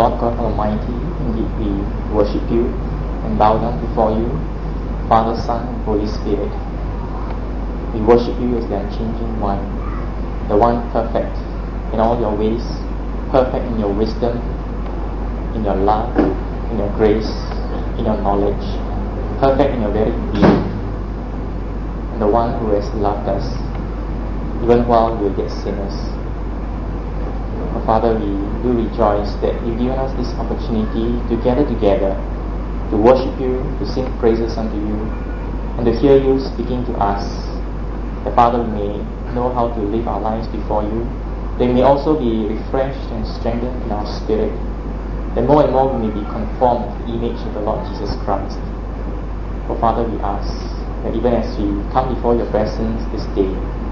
Lord God Almighty, indeed we worship you and bow down before you, Father, Son, and Holy Spirit. We worship you as the unchanging one, the one perfect in all your ways, perfect in your wisdom, in your love, in your grace, in your knowledge, perfect in your very being, and the one who has loved us even while we were yet sinners. Oh, Father, we do rejoice that you've given us this opportunity to gather together, to worship you, to sing praises unto you, and to hear you speaking to us. That, Father, we may know how to live our lives before you. They may also be refreshed and strengthened in our spirit. That more and more we may be conformed to the image of the Lord Jesus Christ. Oh, Father, we ask that even as we come before your presence this day,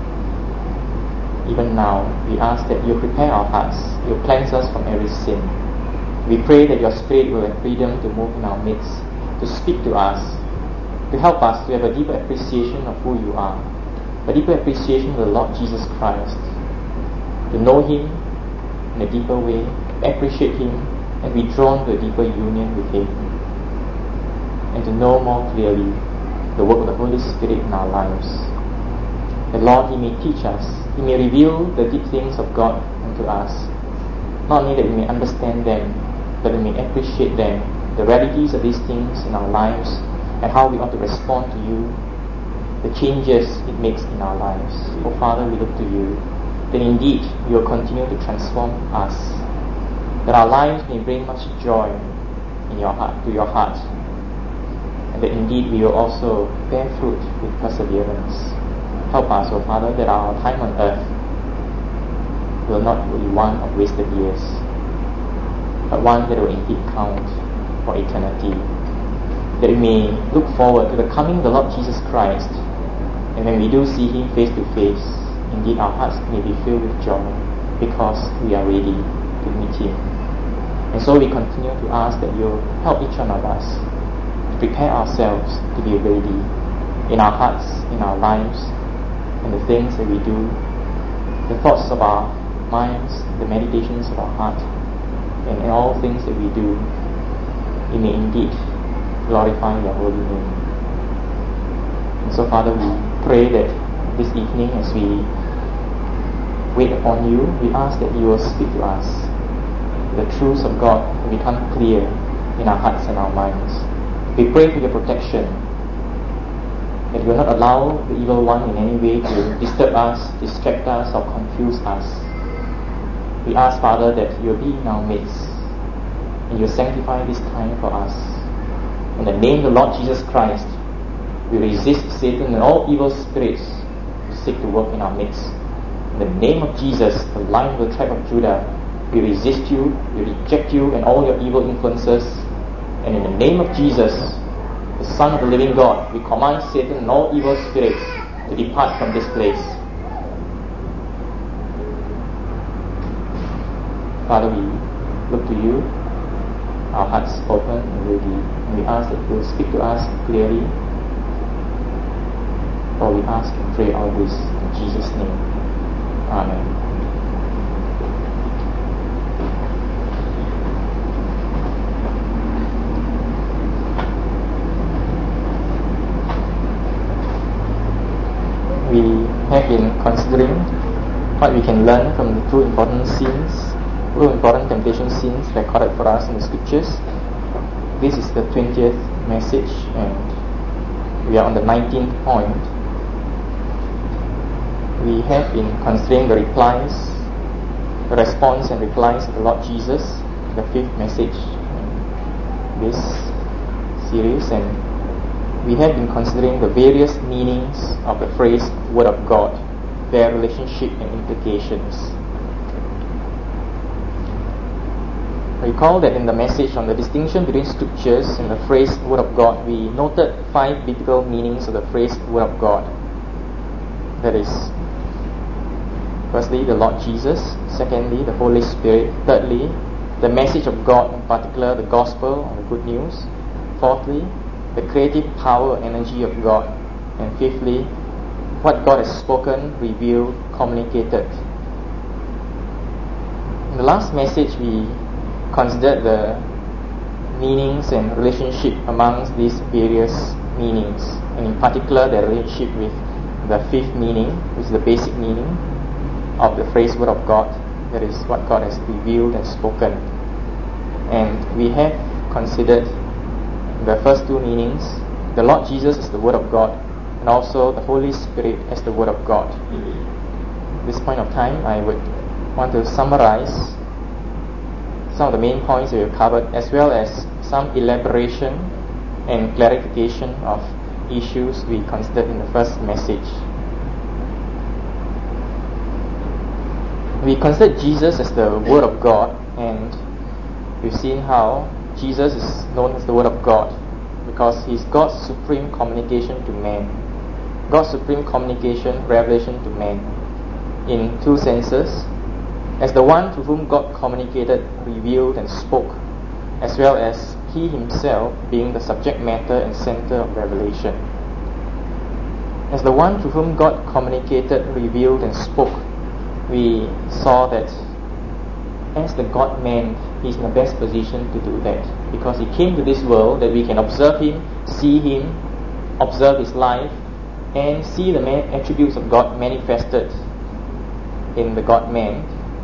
even now, we ask that you prepare our hearts, you cleanse us from every sin. We pray that your Spirit will have freedom to move in our midst, to speak to us, to help us to have a deeper appreciation of who you are, a deeper appreciation of the Lord Jesus Christ, to know him in a deeper way, appreciate him, and be drawn to a deeper union with him, and to know more clearly the work of the Holy Spirit in our lives. That, Lord, he may teach us, he may reveal the deep things of God unto us, not only that we may understand them, but we may appreciate them, the realities of these things in our lives, and how we ought to respond to you, the changes it makes in our lives. Oh, Father, we look to you, that indeed you will continue to transform us, that our lives may bring much joy in your heart, to your heart, and that indeed we will also bear fruit with perseverance. Help us, O Father, that our time on earth will not be one of wasted years, but one that will indeed count for eternity. That we may look forward to the coming of the Lord Jesus Christ, and when we do see him face to face, indeed our hearts may be filled with joy, because we are ready to meet him. And so we continue to ask that you help each one of us to prepare ourselves to be ready in our hearts, in our lives, and the things that we do, the thoughts of our minds, the meditations of our heart, and in all things that we do, we may indeed glorify your holy name. And so, Father, we pray that this evening, as we wait upon you, we ask that you will speak to us. The truths of God will become clear in our hearts and our minds. We pray for your protection, that you will not allow the evil one in any way to disturb us, distract us, or confuse us. We ask, Father, that you will be in our midst, and you will sanctify this time for us. In the name of the Lord Jesus Christ, we resist Satan and all evil spirits who seek to work in our midst. In the name of Jesus, the Lion of the tribe of Judah, we resist you, we reject you and all your evil influences. And in the name of Jesus, the Son of the living God, we command Satan and all evil spirits to depart from this place. Father, we look to you, our hearts open and ready, and we ask that you will speak to us clearly. For we ask and pray all this in Jesus' name. Amen. We have been considering what we can learn from the two important temptation scenes recorded for us in the scriptures. This is the 20th message, and we are on the 19th point. We have been considering the response and replies of the Lord Jesus, the 5th message in this series, and we have been considering the various meanings of the phrase Word of God, their relationship and implications. Recall that in the message on the distinction between scriptures and the phrase Word of God, we noted 5 biblical meanings of the phrase Word of God. That is, firstly, the Lord Jesus; secondly, the Holy Spirit; thirdly, the message of God, in particular the gospel or the good news; fourthly, the creative power and energy of God; and fifthly, what God has spoken, revealed, communicated. In the last message, we considered the meanings and relationship amongst these various meanings, and in particular the relationship with the fifth meaning, which is the basic meaning of the phrase Word of God, that is what God has revealed and spoken. And we have considered the first two meanings. The Lord Jesus is the Word of God, and also the Holy Spirit as the Word of God. At this point of time, I would want to summarize some of the main points that we have covered, as well as some elaboration and clarification of issues we considered in the first message. We considered Jesus as the Word of God, and we've seen how Jesus is known as the Word of God because He is God's supreme communication to man. God's supreme communication, revelation to man, in two senses: as the one to whom God communicated, revealed and spoke, as well as He Himself being the subject matter and center of revelation. As the one to whom God communicated, revealed and spoke, we saw that as the God-man, He is in the best position to do that, because He came to this world that we can observe Him, see Him, observe His life, and see the attributes of God manifested in the God-man.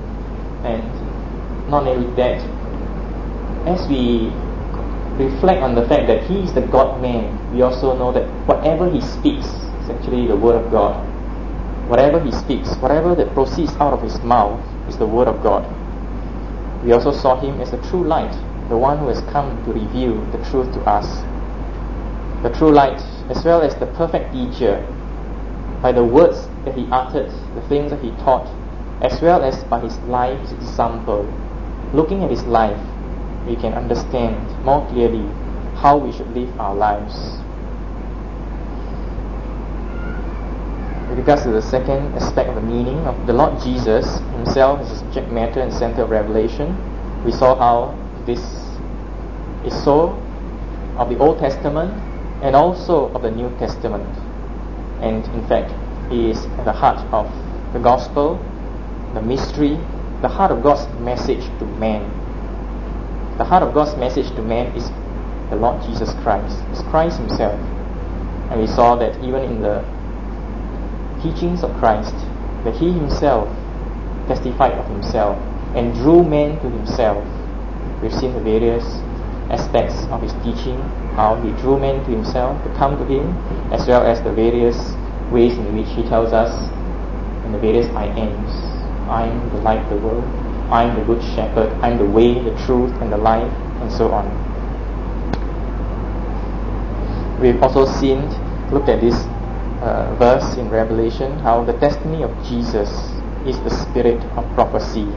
And not only that, as we reflect on the fact that He is the God-man, we also know that whatever He speaks is actually the Word of God. Whatever He speaks, whatever that proceeds out of His mouth is the Word of God. We also saw Him as the true light, the one who has come to reveal the truth to us. The true light, as well as the perfect teacher, by the words that He uttered, the things that He taught, as well as by His life, His example. Looking at His life, we can understand more clearly how we should live our lives. With regards to the second aspect of the meaning of the Lord Jesus Himself as the subject matter and center of revelation, we saw how this is so of the Old Testament and also of the New Testament. And in fact, He is at the heart of the gospel, the mystery, the heart of God's message to man. The heart of God's message to man is the Lord Jesus Christ. It's Christ Himself. And we saw that even in the teachings of Christ, that He Himself testified of Himself and drew men to Himself. We've seen the various aspects of His teaching, how He drew men to Himself to come to Him, as well as the various ways in which He tells us in the various I ams. I am the light of the world, I am the good shepherd, I am the way, the truth and the life, and so on. We've also looked at this verse in Revelation, how the testimony of Jesus is the spirit of prophecy.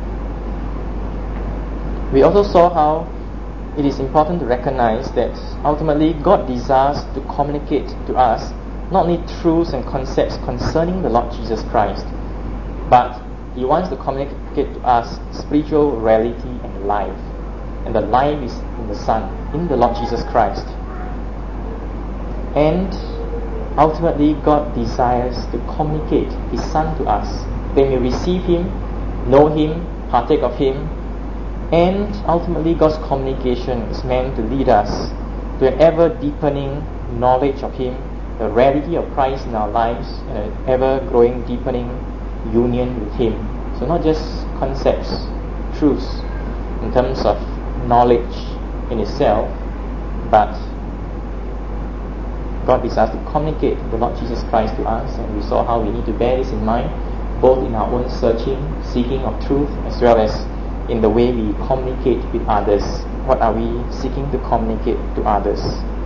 We also saw how it is important to recognize that ultimately God desires to communicate to us not only truths and concepts concerning the Lord Jesus Christ, but He wants to communicate to us spiritual reality and life. And the life is in the Son, in the Lord Jesus Christ. And ultimately, God desires to communicate His Son to us. Then we receive Him, know Him, partake of Him, and ultimately God's communication is meant to lead us to an ever-deepening knowledge of Him, the reality of Christ in our lives, and an ever-growing, deepening union with Him. So not just concepts, truths, in terms of knowledge in itself, but God desires to communicate the Lord Jesus Christ to us, and we saw how we need to bear this in mind, both in our own searching, seeking of truth, as well as in the way we communicate with others. What are we seeking to communicate to others?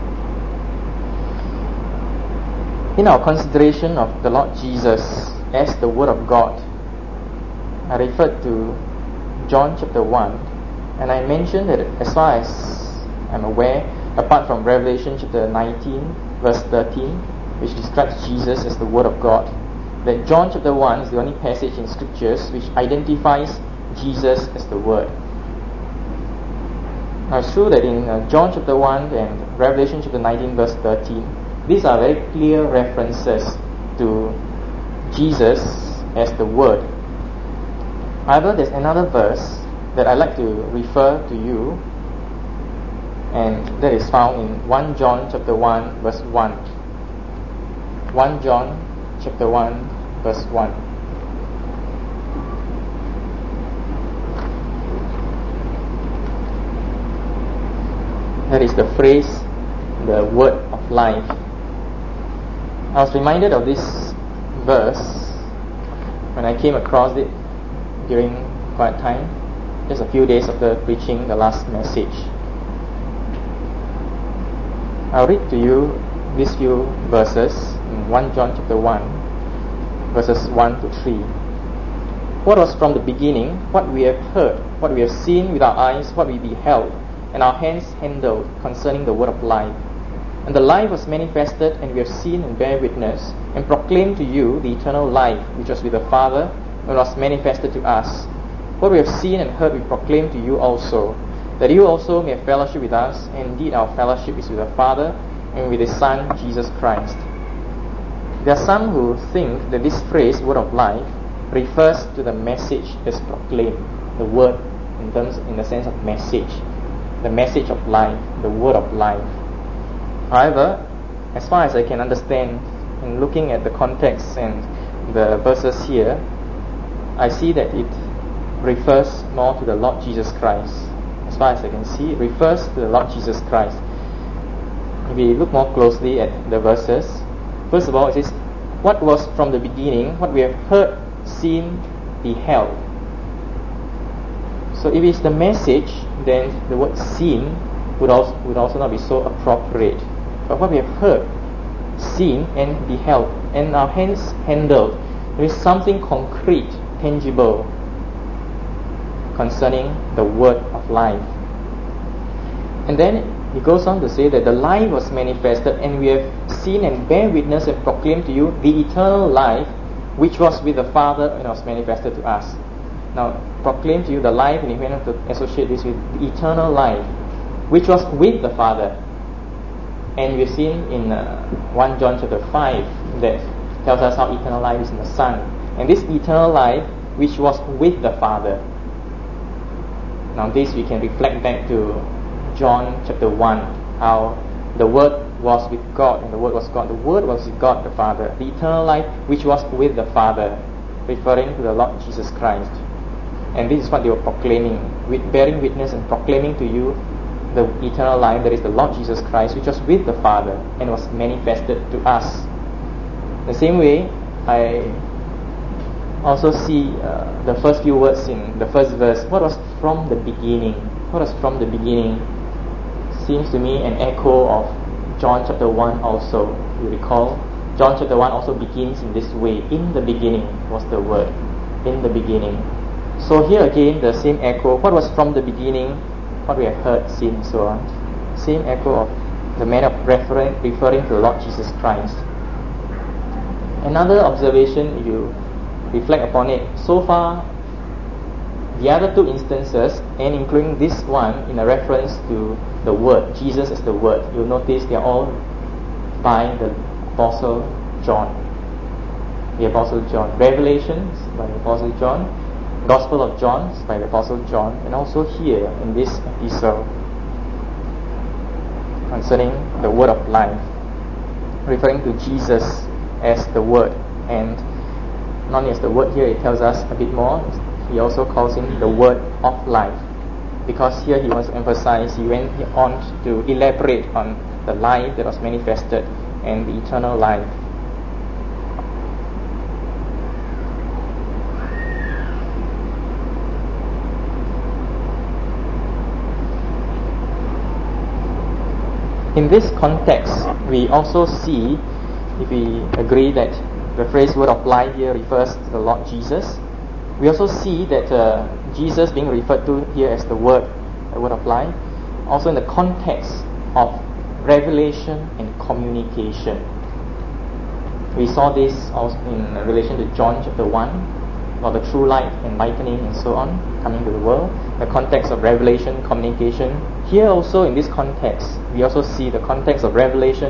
In our consideration of the Lord Jesus as the Word of God, I referred to John chapter 1, and I mentioned that as far as I'm aware, apart from Revelation chapter 19 verse 13, which describes Jesus as the Word of God, that John chapter 1 is the only passage in Scriptures which identifies Jesus as the Word. Now it's true that in John chapter 1 and Revelation chapter 19 verse 13, these are very clear references to Jesus as the Word. However, there's another verse that I'd like to refer to you, and that is found in 1 John chapter 1 verse 1. 1 John chapter 1 verse 1. That is the phrase, the word of life. I was reminded of this verse when I came across it during quiet time, just a few days after preaching the last message. I'll read to you these few verses in 1 John chapter 1, verses 1 to 3. What was from the beginning, what we have heard, what we have seen with our eyes, what we beheld, and our hands handled concerning the word of life. And the life was manifested, and we have seen and bear witness, and proclaimed to you the eternal life which was with the Father, and was manifested to us. What we have seen and heard we proclaim to you also, that you also may have fellowship with us, and indeed our fellowship is with the Father, and with His Son, Jesus Christ. There are some who think that this phrase, word of life, refers to the message that's proclaimed, the word in the sense of message, the message of life, the word of life. However, as far as I can understand, in looking at the context and the verses here, I see that it refers more to the Lord Jesus Christ. As far as I can see, it refers to the Lord Jesus Christ. If we look more closely at the verses, first of all, it says, what was from the beginning, what we have heard, seen, beheld. So if it's the message, then the word seen would also not be so appropriate. But what we have heard, seen, and beheld, and our hands handled, there is something concrete, tangible concerning the word of life. And then he goes on to say that the life was manifested, and we have seen and bear witness and proclaimed to you the eternal life which was with the Father and was manifested to us. Now, proclaim to you the life, and if we have to associate this with the eternal life which was with the Father. And we've seen in 1 John chapter 5 that tells us how eternal life is in the Son. And this eternal life which was with the Father. Now this we can reflect back to John chapter 1, how the Word was with God, and the Word was God. The Word was with God the Father. The eternal life which was with the Father, referring to the Lord Jesus Christ. And this is what they were proclaiming, with bearing witness and proclaiming to you the eternal life, that is the Lord Jesus Christ, which was with the Father and was manifested to us. The same way, I also see the first few words in the first verse. What was from the beginning? What was from the beginning? Seems to me an echo of John chapter 1 also. You recall, John chapter 1 also begins in this way. In the beginning was the Word. In the beginning. So here again, the same echo. What was from the beginning? What we have heard, seen, so on. Same echo of the manner of referring to the Lord Jesus Christ. Another observation, if you reflect upon it, so far the other two instances, and including this one in a reference to the Word, Jesus as the Word, you'll notice they are all by the Apostle John. The Apostle John. Revelations by the Apostle John. Gospel of John by the Apostle John, and also here in this epistle concerning the word of life, referring to Jesus as the Word. And not only as the Word here, it tells us a bit more. He also calls him the Word of life, because here he wants to emphasize, he went on to elaborate on the life that was manifested and the eternal life. In this context, we also see, if we agree that the phrase word of life here refers to the Lord Jesus, we also see that Jesus being referred to here as the word of life, also in the context of revelation and communication. We saw this also in relation to John chapter 1, about the true light, enlightening, and so on, coming to the world. The context of revelation, communication. Here also in this context, we also see the context of revelation,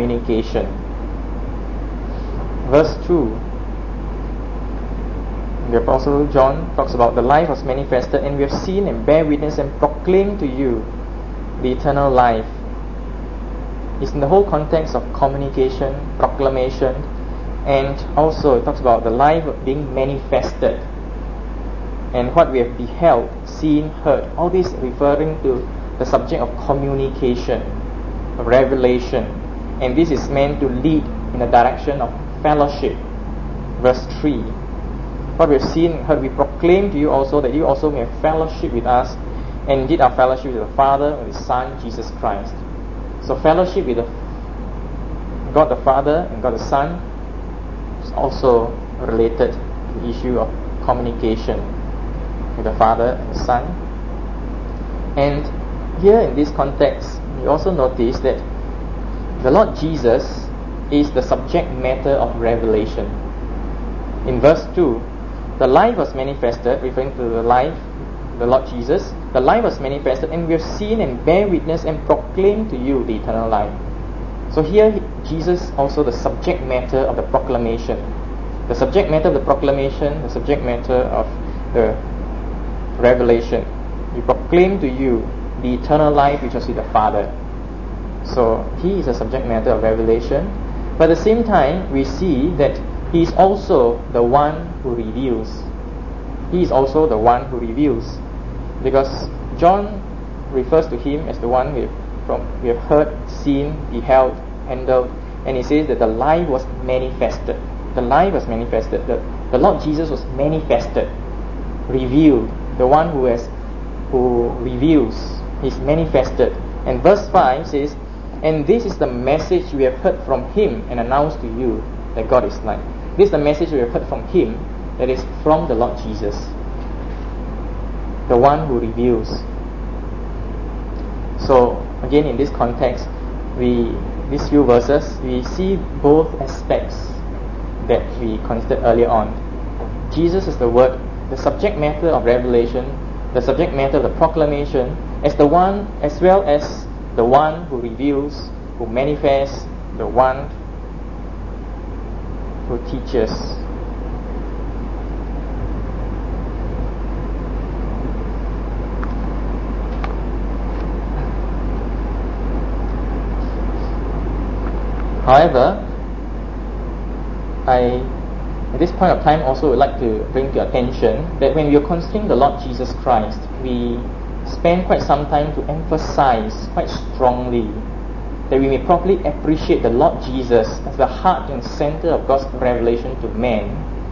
communication. Verse 2. The Apostle John talks about the life was manifested, and we have seen and bear witness and proclaim to you the eternal life. It's in the whole context of communication, proclamation, and also it talks about the life being manifested and what we have beheld, seen, heard. All this referring to the subject of communication, of revelation, and this is meant to lead in the direction of fellowship. Verse 3, what we have seen and heard we proclaim to you also, that you also may have fellowship with us, and indeed our fellowship with the Father and His Son Jesus Christ. So fellowship with God the Father and God the Son is also related to the issue of communication with the Father and the Son. And here in this context, you also notice that the Lord Jesus is the subject matter of revelation. In verse 2, the life was manifested, referring to the life, the Lord Jesus. The life was manifested, and we have seen and bear witness and proclaim to you the eternal life. So here, Jesus also the subject matter of the proclamation. The subject matter of the proclamation, the subject matter of the revelation. We proclaim to you the eternal life which was with the Father. So He is the subject matter of revelation. But at the same time, we see that He is also the one who reveals. He is also the one who reveals. Because John refers to Him as the one we have heard, seen, beheld, handled, and he says that the life was manifested. The life was manifested. The Lord Jesus was manifested, revealed. The one who reveals is manifested. And verse 5 says, and this is the message we have heard from Him and announced to you, that God is light. This is the message we have heard from Him, that is from the Lord Jesus, the one who reveals. So again, in this context, these few verses, we see both aspects that we considered earlier on. Jesus is the Word, the subject matter of revelation, the subject matter of the proclamation, as the one, as well as the one who reveals, who manifests, the one who teaches. However, at this point of time also would like to bring to your attention that when we are considering the Lord Jesus Christ, we spend quite some time to emphasize quite strongly that we may properly appreciate the Lord Jesus as the heart and center of God's revelation to man,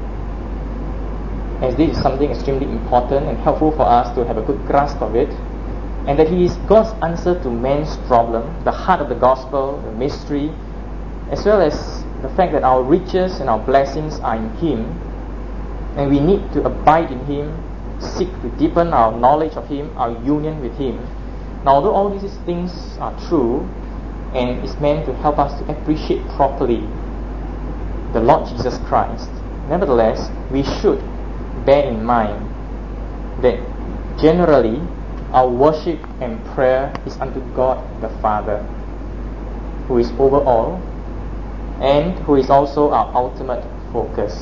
as this is something extremely important and helpful for us to have a good grasp of it, and that He is God's answer to man's problem, the heart of the gospel, the mystery, as well as the fact that our riches and our blessings are in Him, and we need to abide in Him, seek to deepen our knowledge of Him, our union with Him. Now, although all these things are true, and is meant to help us to appreciate properly the Lord Jesus Christ, nevertheless, we should bear in mind that generally our worship and prayer is unto God the Father, who is over all, and who is also our ultimate focus.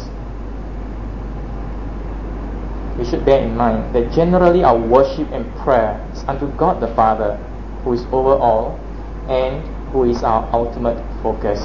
We should bear in mind that generally our worship and prayer is unto God the Father, who is over all, and who is our ultimate focus.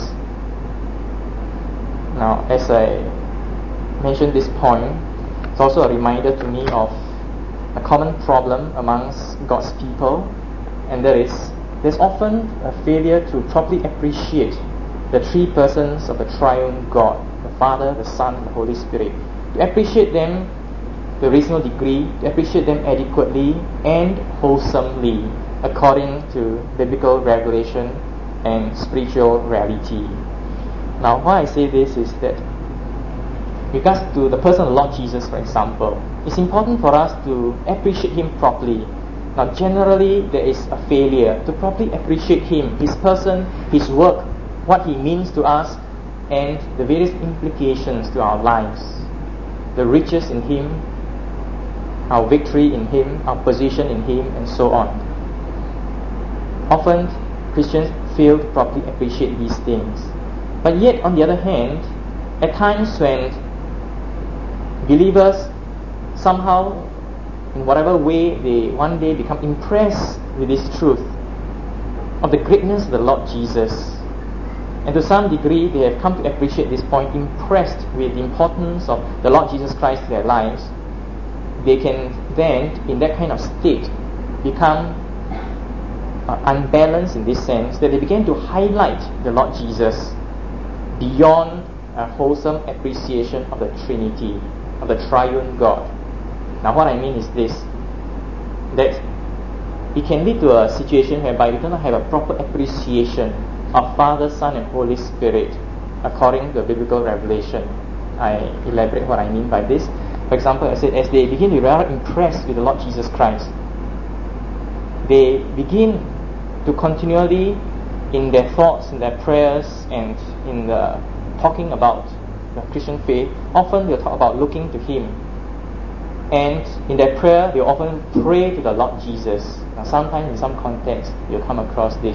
Now, as I mentioned this point, it's also a reminder to me of a common problem amongst God's people, and that is, there's often a failure to properly appreciate the three persons of the triune God, the Father, the Son, and the Holy Spirit. To appreciate them to a reasonable degree, to appreciate them adequately and wholesomely, according to biblical revelation and spiritual reality. Now, why I say this is that, regards to the person of the Lord Jesus, for example, it's important for us to appreciate Him properly. Now, generally, there is a failure to properly appreciate Him, His person, His work, what He means to us, and the various implications to our lives. The riches in Him, our victory in Him, our position in Him, and so on. Often, Christians fail to properly appreciate these things. But yet, on the other hand, at times when believers somehow, in whatever way, they one day become impressed with this truth of the greatness of the Lord Jesus. And to some degree, they have come to appreciate this point, impressed with the importance of the Lord Jesus Christ in their lives. They can then, in that kind of state, become unbalanced in this sense, that they begin to highlight the Lord Jesus beyond a wholesome appreciation of the Trinity, of the Triune God. Now what I mean is this, that it can lead to a situation whereby we do not have a proper appreciation of Father, Son and Holy Spirit according to the biblical revelation. I elaborate what I mean by this. For example, I said, as they begin to be rather impressed with the Lord Jesus Christ, they begin to continually, in their thoughts, in their prayers, and in the talking about the Christian faith, often they'll talk about looking to Him. And in their prayer, they'll often pray to the Lord Jesus. Now, sometimes in some context, you'll come across this.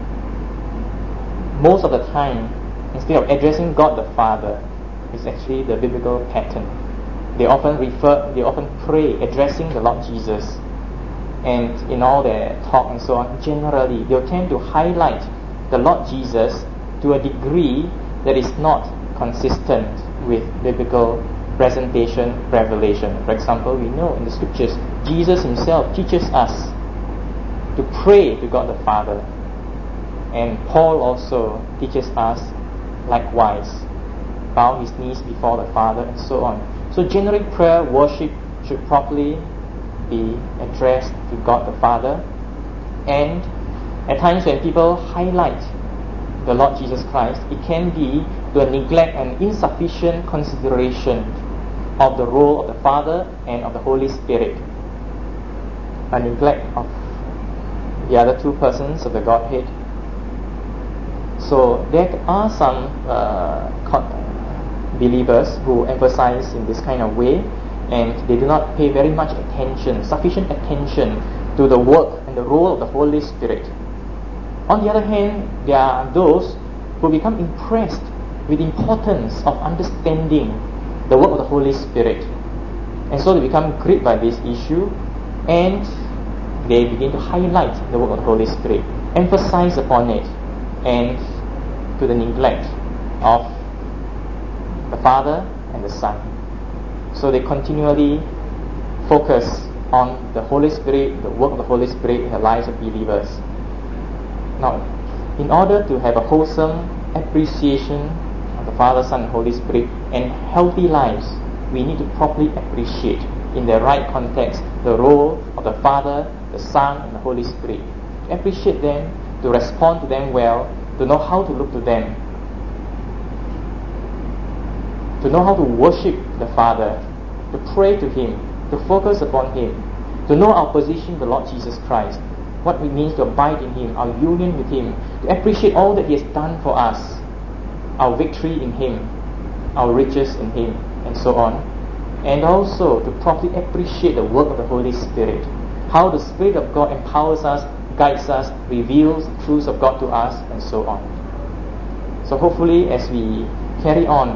Most of the time, instead of addressing God the Father, it's actually the biblical pattern. They often pray addressing the Lord Jesus. And in all their talk and so on, generally, they'll tend to highlight the Lord Jesus to a degree that is not consistent with biblical presentation, revelation. For example, we know in the scriptures, Jesus Himself teaches us to pray to God the Father. And Paul also teaches us likewise, bow his knees before the Father and so on. So generic prayer, worship should properly be addressed to God the Father. And at times when people highlight the Lord Jesus Christ, it can be to a neglect and insufficient consideration of the role of the Father and of the Holy Spirit, a neglect of the other two persons of the Godhead. So there are some believers who emphasize in this kind of way, and they do not pay very much attention, sufficient attention to the work and the role of the Holy Spirit. On the other hand, there are those who become impressed with the importance of understanding the work of the Holy Spirit, and so they become gripped by this issue, and they begin to highlight the work of the Holy Spirit, emphasize upon it, and to the neglect of the Father and the Son. So they continually focus on the Holy Spirit, the work of the Holy Spirit in the lives of believers. Now, in order to have a wholesome appreciation of the Father, Son and Holy Spirit and healthy lives, we need to properly appreciate in the right context the role of the Father, the Son and the Holy Spirit. To appreciate them, to respond to them well, to know how to look to them, to know how to worship the Father, to pray to Him, to focus upon Him, to know our position in the Lord Jesus Christ, what it means to abide in Him, our union with Him, to appreciate all that He has done for us, our victory in Him, our riches in Him, and so on. And also to properly appreciate the work of the Holy Spirit, how the Spirit of God empowers us, guides us, reveals the truths of God to us, and so on. So hopefully, as we carry on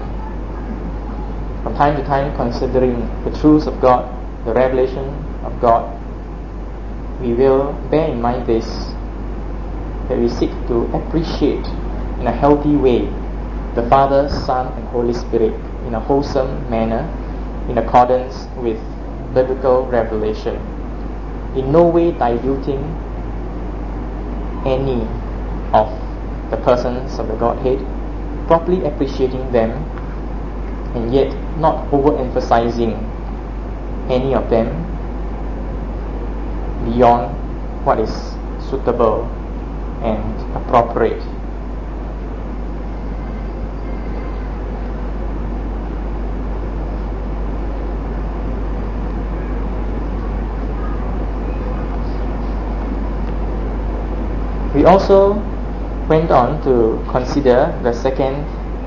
from time to time considering the truths of God, the revelation of God, we will bear in mind this, that we seek to appreciate in a healthy way the Father, Son and Holy Spirit in a wholesome manner, in accordance with biblical revelation, in no way diluting any of the persons of the Godhead, properly appreciating them, and yet not overemphasizing any of them beyond what is suitable and appropriate. We also went on to consider the second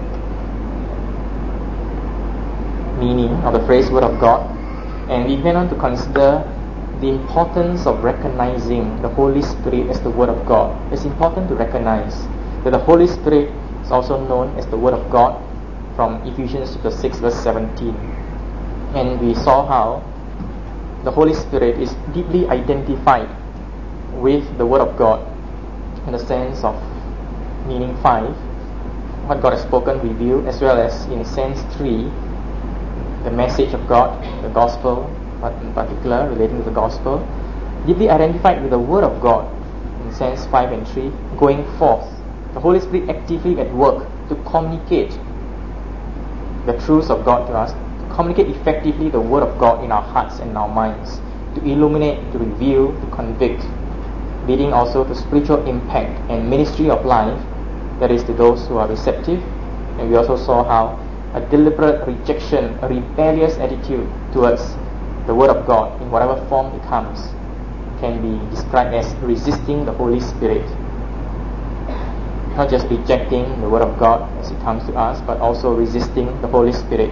meaning of the phrase Word of God, and we went on to consider the importance of recognizing the Holy Spirit as the Word of God. It's important to recognize that the Holy Spirit is also known as the Word of God from Ephesians chapter 6 verse 17. And we saw how the Holy Spirit is deeply identified with the Word of God in the sense of meaning 5, what God has spoken, revealed, as well as in sense 3, the message of God, the gospel, but in particular relating to the gospel, deeply identified with the Word of God in sense 5 and 3, going forth. The Holy Spirit actively at work to communicate the truths of God to us, to communicate effectively the Word of God in our hearts and our minds, to illuminate, to reveal, to convict, leading also to spiritual impact and ministry of life, that is to those who are receptive. And we also saw how a deliberate rejection, a rebellious attitude towards the Word of God in whatever form it comes can be described as resisting the Holy Spirit. Not just rejecting the Word of God as it comes to us, but also resisting the Holy Spirit.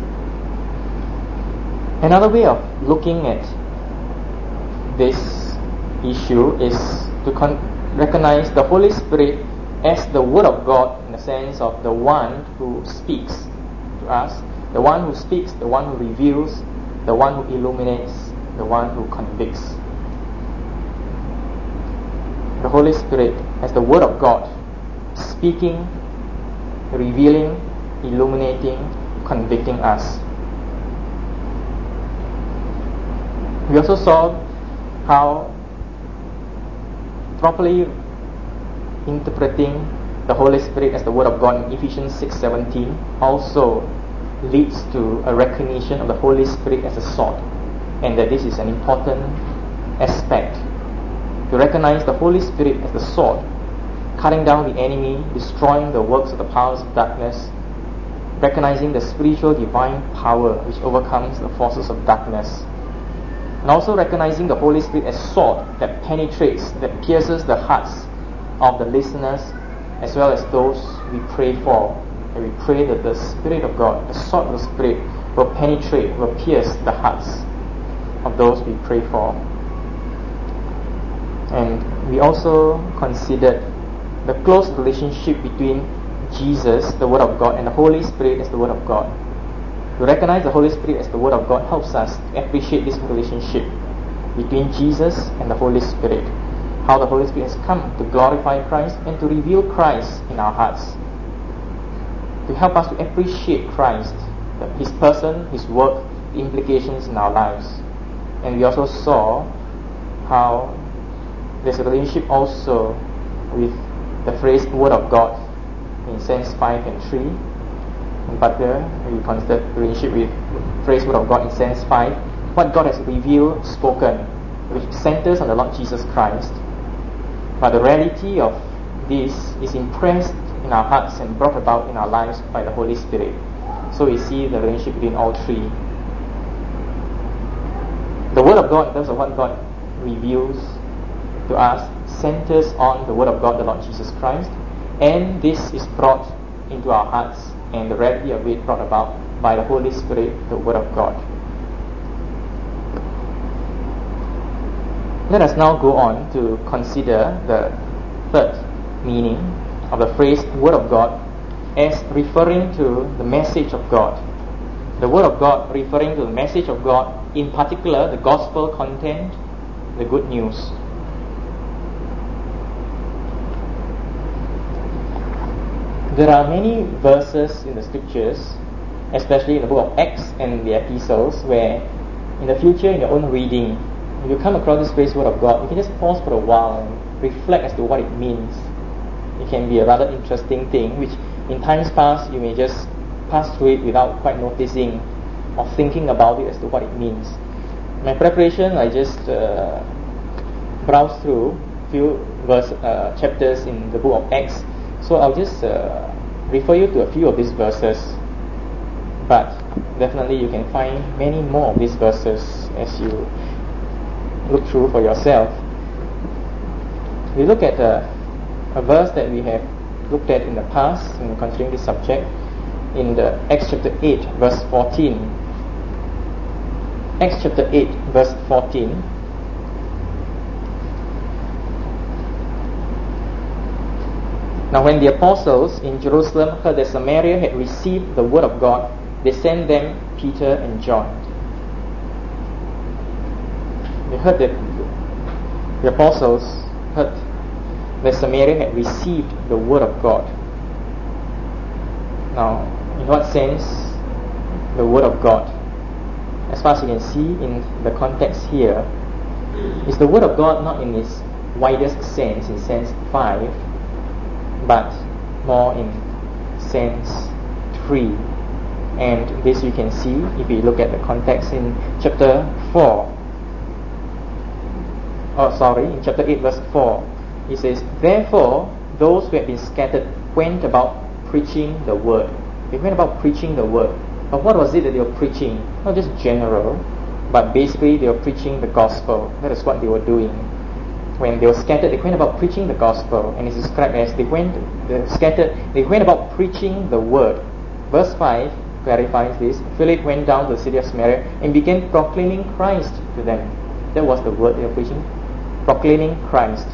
Another way of looking at this issue is to recognize the Holy Spirit as the Word of God in the sense of the one who speaks to us, the one who speaks, the one who reveals, the one who illuminates, the one who convicts. The Holy Spirit as the Word of God, speaking, revealing, illuminating, convicting us. We also saw how properly interpreting the Holy Spirit as the Word of God in Ephesians 6:17 also leads to a recognition of the Holy Spirit as a sword, and that this is an important aspect, to recognize the Holy Spirit as the sword, cutting down the enemy, destroying the works of the powers of darkness, recognizing the spiritual divine power which overcomes the forces of darkness, and also recognizing the Holy Spirit as sword that penetrates, that pierces the hearts of the listeners as well as those we pray for. And we pray that the Spirit of God, the sword of the Spirit, will penetrate, will pierce the hearts of those we pray for. And we also considered the close relationship between Jesus, the Word of God, and the Holy Spirit as the Word of God. To recognize the Holy Spirit as the Word of God helps us to appreciate this relationship between Jesus and the Holy Spirit. How the Holy Spirit has come to glorify Christ and to reveal Christ in our hearts, to help us to appreciate Christ, His person, His work, the implications in our lives. And we also saw how there's a relationship also with the phrase Word of God in sense 5 and 3. In particular, we consider the relationship with the phrase Word of God in sense 5, what God has revealed, spoken, which centers on the Lord Jesus Christ. But the reality of this is impressed in our hearts and brought about in our lives by the Holy Spirit. So we see the relationship between all three. The Word of God, in terms of what God reveals to us, centers on the Word of God, the Lord Jesus Christ, and this is brought into our hearts, and the reality of it brought about by the Holy Spirit, the Word of God. Let us now go on to consider the third meaning of the phrase Word of God as referring to the message of God. The Word of God referring to the message of God, in particular the gospel content, the good news. There are many verses in the scriptures, especially in the book of Acts and the epistles, where in the future, in your own reading, if you come across this phrase Word of God, you can just pause for a while and reflect as to what it means. It can be a rather interesting thing, which in times past you may just pass through it without quite noticing or thinking about it as to what it means. In my preparation, I just browsed through a few chapters in the book of Acts. So I'll just refer you to a few of these verses, but definitely you can find many more of these verses as you look through for yourself. We look at a verse that we have looked at in the past in considering this subject in the Acts chapter 8 verse 14. Acts chapter 8 verse 14. Now when the apostles in Jerusalem heard that Samaria had received the word of God, they sent them Peter and John. They heard that the apostles heard that Samaria had received the word of God. Now, in what sense the word of God? As far as you can see in the context here, is the word of God not in its widest sense, in sense 5, but more in sense 3. And this you can see if you look at the context in chapter 4. In chapter 8 verse 4. It says, "Therefore those who had been scattered went about preaching the word." They went about preaching the word. But what was it that they were preaching? Not just general, but basically they were preaching the gospel. That is what they were doing. When they were scattered, they went about preaching the gospel, and it's described as they went about preaching the word. Verse 5 clarifies this. Philip went down to the city of Samaria and began proclaiming Christ to them. That was the word they were preaching, proclaiming Christ.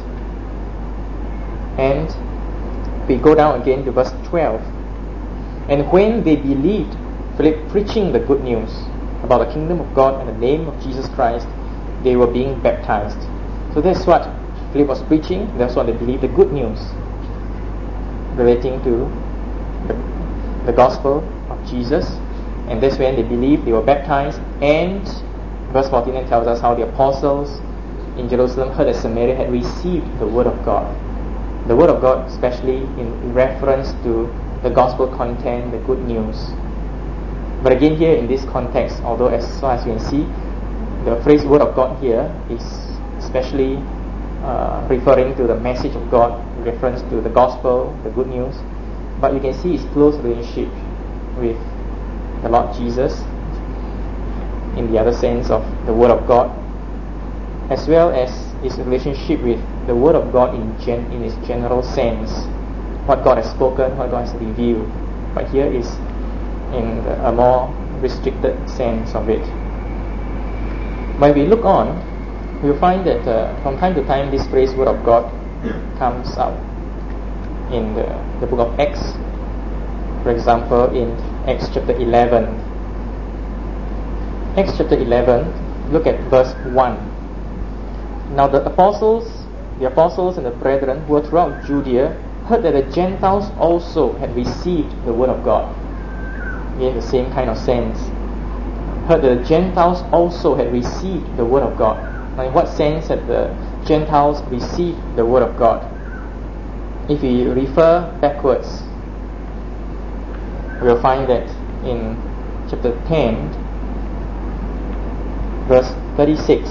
And we go down again to verse 12. "And when they believed Philip preaching the good news about the kingdom of God and the name of Jesus Christ, they were being baptized." So that's what Philip was preaching. That's what they believed, the good news relating to the gospel of Jesus. And that's when they believed, they were baptized. And verse 14 tells us how the apostles in Jerusalem heard that Samaria had received the word of God. The word of God, especially in reference to the gospel content, the good news. But again here in this context, although as far as you can see, the phrase word of God here is especially referring to the message of God, in reference to the gospel, the good news. But you can see its close relationship with the Lord Jesus in the other sense of the word of God, as well as its relationship with the word of God in its general sense, what God has spoken, what God has revealed. But here is in a more restricted sense of it. When we look on, we will find that from time to time this phrase word of God comes out in the book of Acts. For example, in Acts chapter 11. Acts chapter 11, look at verse 1. "Now the apostles and the brethren who were throughout Judea heard that the Gentiles also had received the word of God." In the same kind of sense. Heard that the Gentiles also had received the word of God. Now in what sense had the Gentiles received the word of God? If we refer backwards, we will find that in chapter 10, verse 36.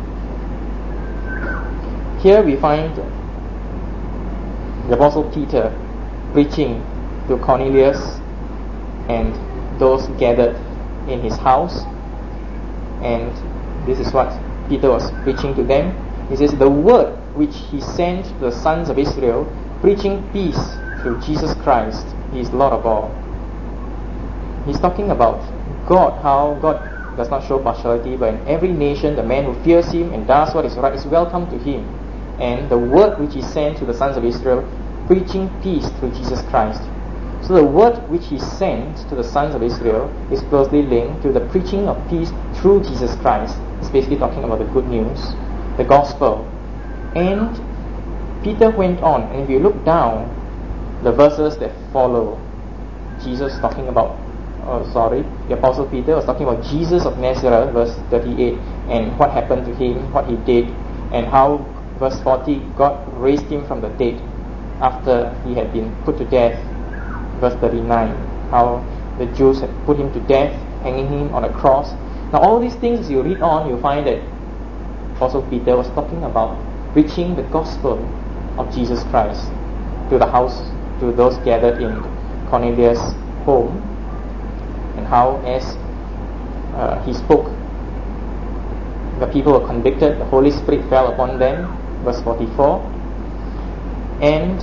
Here we find the Apostle Peter preaching to Cornelius and those gathered in his house, and this is what Peter was preaching to them. He says, "The word which he sent to the sons of Israel, preaching peace through Jesus Christ, he is Lord of all." He's talking about God, how God does not show partiality, but in every nation the man who fears him and does what is right is welcome to him. And the word which he sent to the sons of Israel, preaching peace through Jesus Christ. So the word which he sent to the sons of Israel is closely linked to the preaching of peace through Jesus Christ. It's basically talking about the good news, the gospel. And Peter went on, and if you look down the verses that follow, Jesus talking about, the Apostle Peter was talking about Jesus of Nazareth, verse 38, and what happened to him, what he did, and how, verse 40, God raised him from the dead after he had been put to death. Verse 39, how the Jews had put him to death, hanging him on a cross. Now all these things, as you read on, you find that Apostle Peter was talking about preaching the gospel of Jesus Christ to the house, to those gathered in Cornelius' home, and how as he spoke, the people were convicted, the Holy Spirit fell upon them, verse 44, and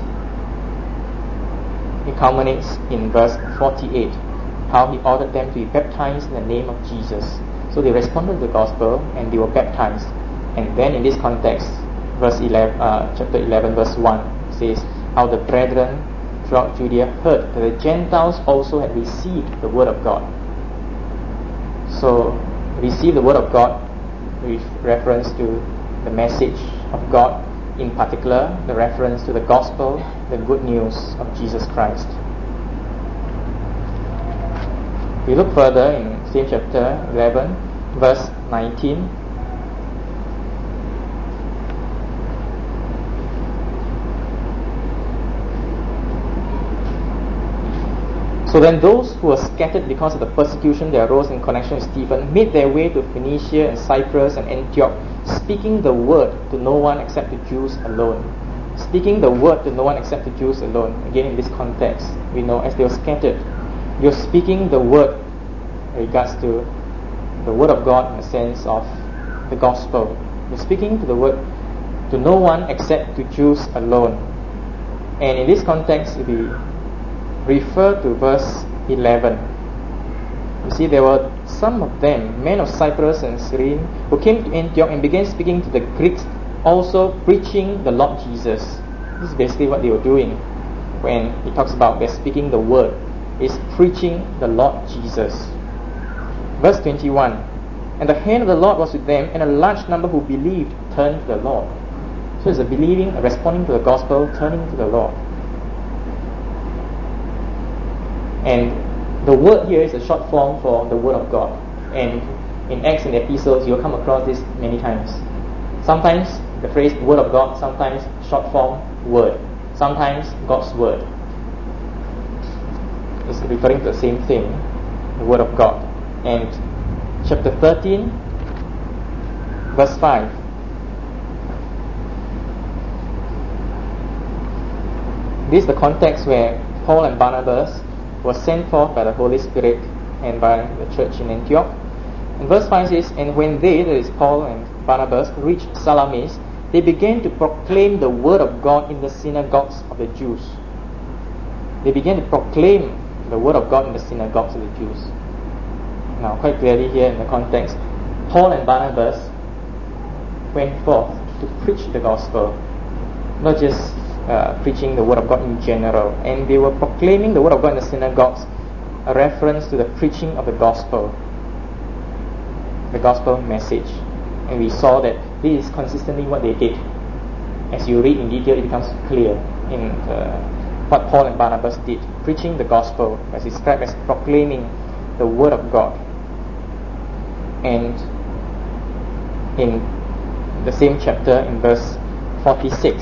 it culminates in verse 48, how he ordered them to be baptized in the name of Jesus. So they responded to the gospel and they were baptized. And then in this context, chapter 11 verse 1 says how the brethren throughout Judea heard that the Gentiles also had received the word of God. So receive the word of God with reference to the message of God, in particular the reference to the gospel, the good news of Jesus Christ. We look further in same chapter 11, verse 19. So then those who were scattered because of the persecution that arose in connection with Stephen made their way to Phoenicia and Cyprus and Antioch, speaking the word to no one except the Jews alone. Speaking the word to no one except the Jews alone. Again, in this context, we know as they were scattered, you're speaking the word in regards to the word of God in the sense of the gospel. You're speaking to the word to no one except to Jews alone. And in this context, if we refer to verse 11, you see there were some of them, men of Cyprus and Cyrene, who came to Antioch and began speaking to the Greeks, also preaching the Lord Jesus. This is basically what they were doing when he talks about they're speaking the word, is preaching the Lord Jesus. Verse 21, and the hand of the Lord was with them, and a large number who believed turned to the Lord. So it's a believing, a responding to the gospel, turning to the Lord. And the word here is a short form for the word of God. And in Acts and Epistles, you'll come across this many times. Sometimes the phrase word of God, sometimes short form word, sometimes God's word. It's referring to the same thing, the word of God. And chapter 13, verse 5. This is the context where Paul and Barnabas was sent forth by the Holy Spirit and by the church in Antioch. And verse 5 says, and when they, that is Paul and Barnabas, reached Salamis, they began to proclaim the word of God in the synagogues of the Jews. They began to proclaim the word of God in the synagogues of the Jews. Now, quite clearly here in the context, Paul and Barnabas went forth to preach the gospel, not just preaching the word of God in general. And they were proclaiming the word of God in the synagogues, a reference to the preaching of the gospel message. And we saw that this is consistently what they did. As you read in detail, it becomes clear in what Paul and Barnabas did, preaching the gospel, as described as proclaiming the word of God. And in the same chapter, in verse 46,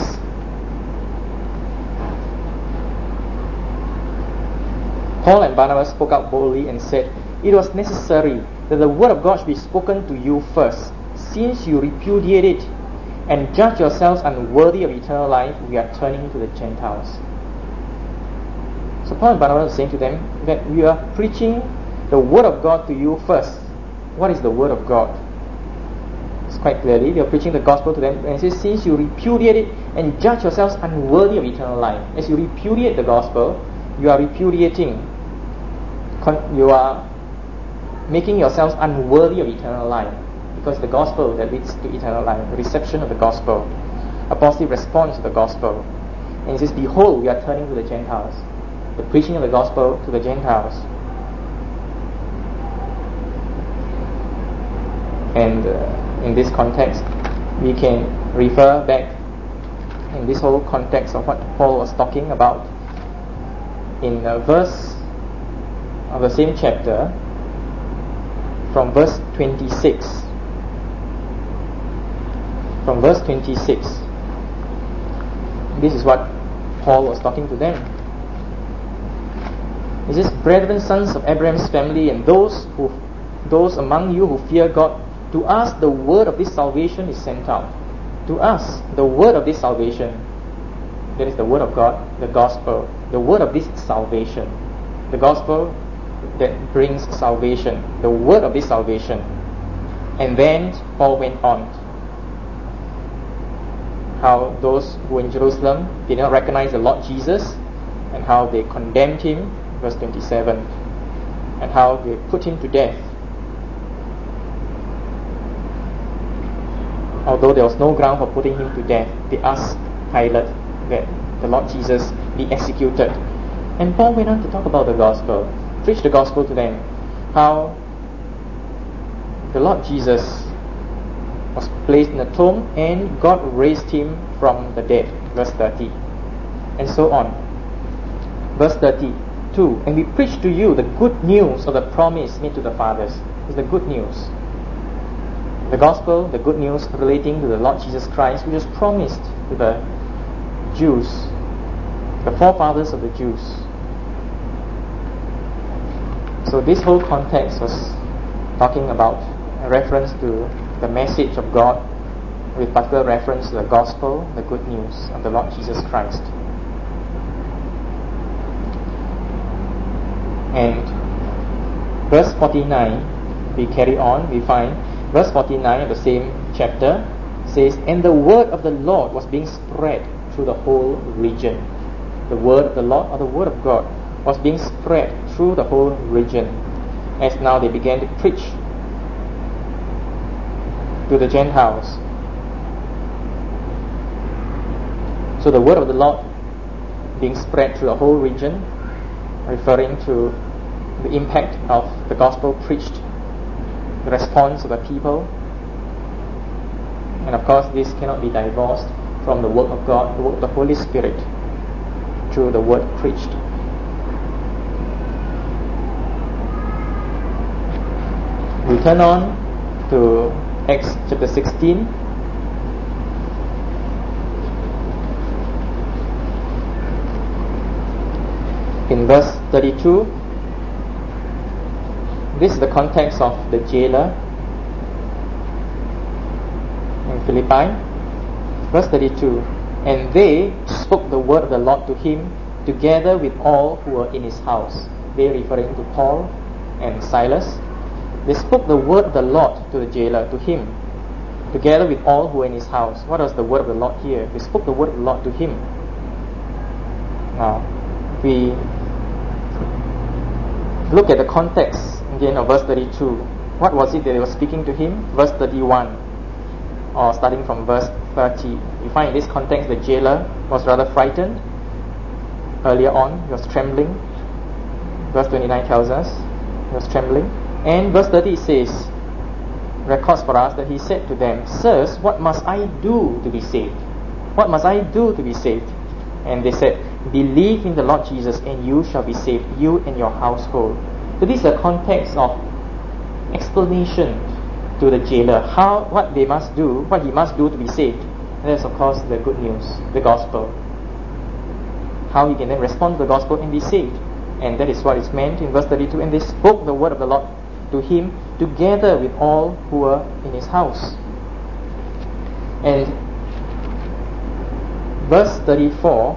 Paul and Barnabas spoke out boldly and said, it was necessary that the word of God should be spoken to you first. Since you repudiate it and judge yourselves unworthy of eternal life, we are turning to the Gentiles. So Paul and Barnabas are saying to them that we are preaching the word of God to you first. What is the word of God? It's quite clearly, they are preaching the gospel to them, and it says, since you repudiate it and judge yourselves unworthy of eternal life. As you repudiate the gospel, you are repudiating, you are making yourselves unworthy of eternal life, because the gospel that leads to eternal life, the reception of the gospel, a positive response to the gospel. And it says, behold, we are turning to the Gentiles, the preaching of the gospel to the Gentiles. And in this context, we can refer back in this whole context of what Paul was talking about in a verse of the same chapter, from verse 26. From verse 26, this is what Paul was talking to them. He says, brethren, sons of Abraham's family, and those among you who fear God, to us the word of this salvation is sent out. To us, the word of this salvation, that is the word of God, the gospel, the word of this salvation, the gospel that brings salvation, the word of this salvation. And then Paul went on how those who were in Jerusalem did not recognize the Lord Jesus, and how they condemned him, verse 27, and how they put him to death. Although there was no ground for putting him to death, they asked Pilate that the Lord Jesus be executed. And Paul went on to talk about the gospel, preach the gospel to them, how the Lord Jesus was placed in a tomb, and God raised him from the dead. Verse 30. And so on. Verse 32. And we preach to you the good news of the promise made to the fathers. It's the good news. The gospel, the good news relating to the Lord Jesus Christ, which was promised to the Jews, the forefathers of the Jews. So this whole context was talking about a reference to the message of God, with particular reference to the gospel, the good news of the Lord Jesus Christ. And verse 49, we carry on, we find verse 49 of the same chapter says, and the word of the Lord was being spread through the whole region. The word of the Lord, or the word of God, was being spread through the whole region, as now they began to preach to the Gentiles. So the word of the Lord being spread through the whole region, referring to the impact of the gospel preached, the response of the people. And of course this cannot be divorced from the work of God, the work of the Holy Spirit through the word preached. We turn on to Acts chapter 16. In verse 32, this is the context of the jailer in Philippi. Verse 32, and they spoke the word of the Lord to him together with all who were in his house. They referring to Paul and Silas. They spoke the word of the Lord to the jailer, to him, together with all who were in his house. What was the word of the Lord here? They spoke the word of the Lord to him. Now, we look at the context again of verse 32. What was it that they were speaking to him? Verse 31, or starting from verse 30. You find in this context the jailer was rather frightened. Earlier on, he was trembling. Verse 29 tells us he was trembling. And verse 30 says, records for us that he said to them, sirs, what must I do to be saved? What must I do to be saved? And they said, believe in the Lord Jesus and you shall be saved, you and your household. So this is a context of explanation to the jailer, what they must do, what he must do to be saved. And that's of course the good news, the gospel. How he can then respond to the gospel and be saved. And that is what is meant in verse 32. And they spoke the word of the Lord to him together with all who were in his house. And verse 34,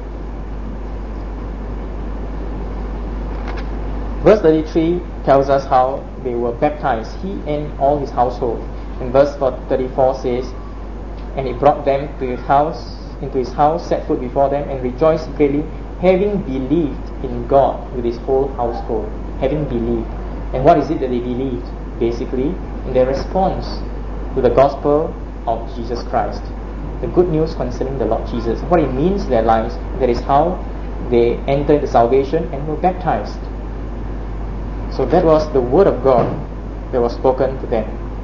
verse 33 tells us how they were baptized, he and all his household. And verse 34 says, and he brought them to into his house, set foot before them, and rejoiced greatly, having believed in God with his whole household. Having believed. And what is it that they believed? Basically, in their response to the gospel of Jesus Christ, the good news concerning the Lord Jesus, what it means to their lives. That is how they entered into salvation and were baptized. So that was the word of God that was spoken to them.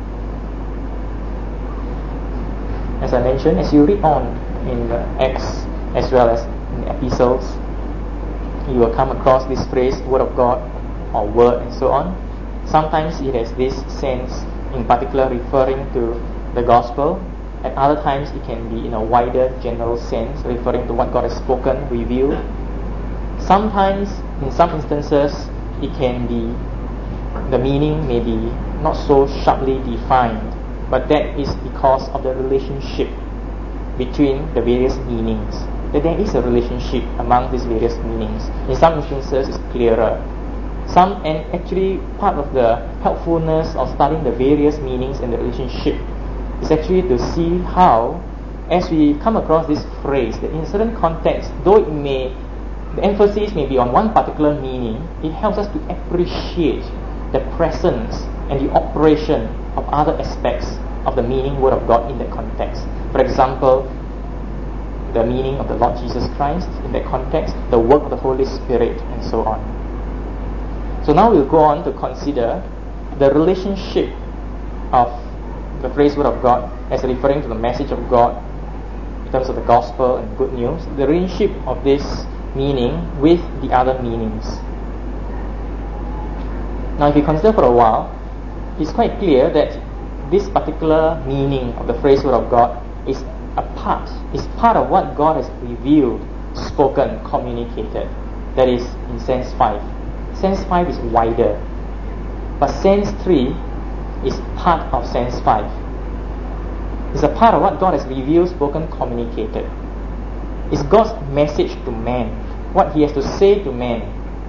As I mentioned, as you read on in Acts as well as in the epistles, you will come across this phrase, word of God, or word, and so on. Sometimes it has this sense, in particular referring to the gospel. At other times it can be in a wider general sense, referring to what God has spoken, revealed. Sometimes, in some instances, it can be, the meaning may be not so sharply defined, but that is because of the relationship between the various meanings. That there is a relationship among these various meanings. In some instances it's clearer. And actually part of the helpfulness of studying the various meanings and the relationship is actually to see how, as we come across this phrase, that in certain contexts, though the emphasis may be on one particular meaning, it helps us to appreciate the presence and the operation of other aspects of the meaning word of God in that context. For example, the meaning of the Lord Jesus Christ in that context, the work of the Holy Spirit, and so on. So now we'll go on to consider the relationship of the phrase Word of God as referring to the message of God in terms of the gospel and good news, the relationship of this meaning with the other meanings. Now, if you consider for a while, it's quite clear that this particular meaning of the phrase Word of God is part of what God has revealed, spoken, communicated. That is in sense 5. Sense 5 is wider, but sense 3 is part of sense 5. It's a part of what God has revealed, spoken, communicated. It's God's message to man, what He has to say to man.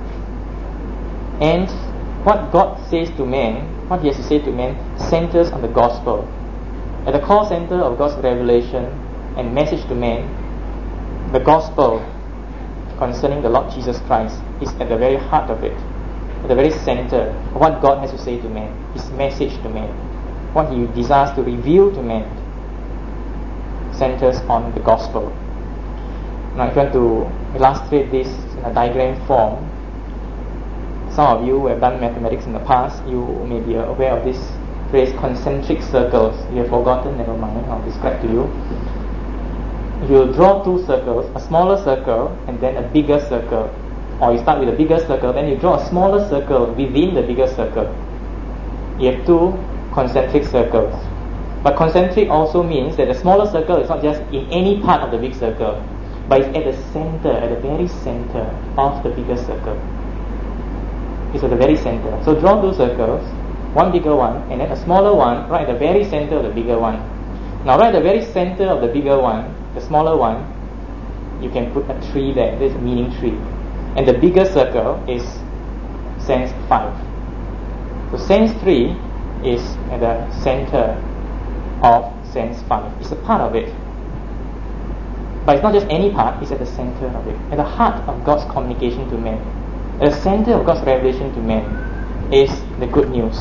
And what God says to man, what He has to say to man, centers on the gospel. At the core center of God's revelation and message to man, the gospel concerning the Lord Jesus Christ is at the very heart of it, at the very center of what God has to say to man, His message to man, what He desires to reveal to man, centers on the gospel. Now, if you want to illustrate this in a diagram form, some of you who have done mathematics in the past, you may be aware of this phrase concentric circles. If you have forgotten, never mind, I'll describe to you. If you draw two circles, a smaller circle and then a bigger circle, or you start with a bigger circle, then you draw a smaller circle within the bigger circle, you have two concentric circles. But concentric also means that the smaller circle is not just in any part of the big circle, but it's at the center, at the very center of the bigger circle. It's at the very center. So draw two circles, one bigger one and then a smaller one right at the very center of the bigger one. Now right at the very center of the bigger one, the smaller one, you can put a tree there. There's a meaning tree. And the bigger circle is sense 5. So sense 3 is at the center of sense 5. It's a part of it. But it's not just any part, it's at the center of it. At the heart of God's communication to man, at the center of God's revelation to man, is the good news.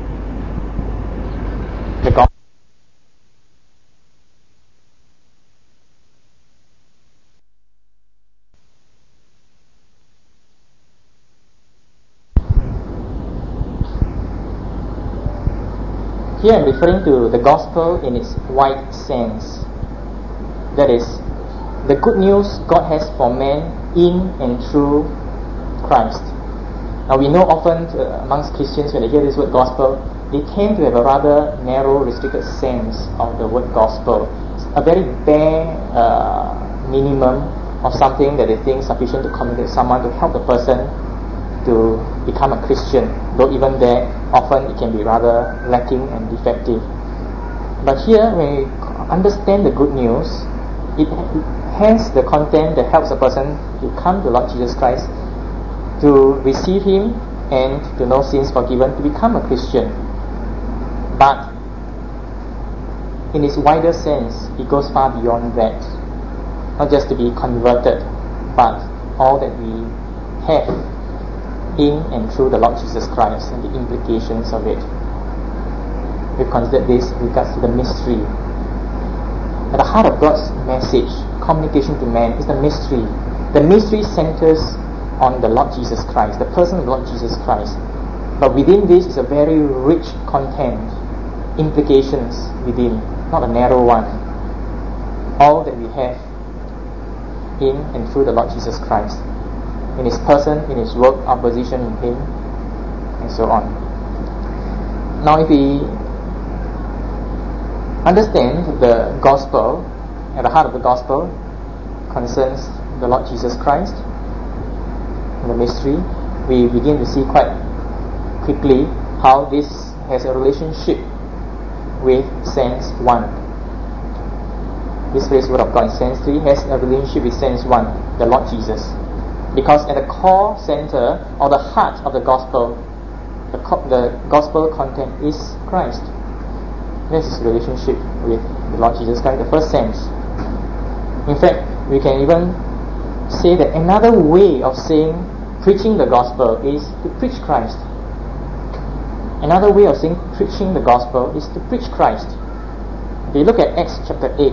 The gospel. Here I'm referring to the gospel in its wide sense. That is, the good news God has for man in and through Christ. Now we know often amongst Christians, when they hear this word gospel, they tend to have a rather narrow, restricted sense of the word gospel. It's a very bare minimum of something that they think sufficient to communicate to someone to help the person to become a Christian, though even there often it can be rather lacking and defective. But here, when we understand the good news, it has the content that helps a person to come to Lord Jesus Christ, to receive Him and to know sins forgiven, to become a Christian. But in its wider sense, it goes far beyond that. Not just to be converted, but all that we have in and through the Lord Jesus Christ and the implications of it. We've considered this in regards to the mystery. At the heart of God's message, communication to man, is the mystery. The mystery centers on the Lord Jesus Christ, the person of the Lord Jesus Christ. But within this is a very rich content, implications within, not a narrow one. All that we have in and through the Lord Jesus Christ, in His person, in His work, our position in Him, and so on. Now, if we understand the gospel, at the heart of the gospel concerns the Lord Jesus Christ and the mystery, we begin to see quite quickly how this has a relationship with sense 1. This phrase Word of God in sense 3 has a relationship with sense 1, the Lord Jesus. Because at the core center or the heart of the gospel, the gospel content is Christ. This is relationship with the Lord Jesus Christ, the first sense. In fact, we can even say that another way of saying preaching the gospel is to preach Christ. Another way of saying preaching the gospel is to preach Christ. If you look at Acts chapter 8,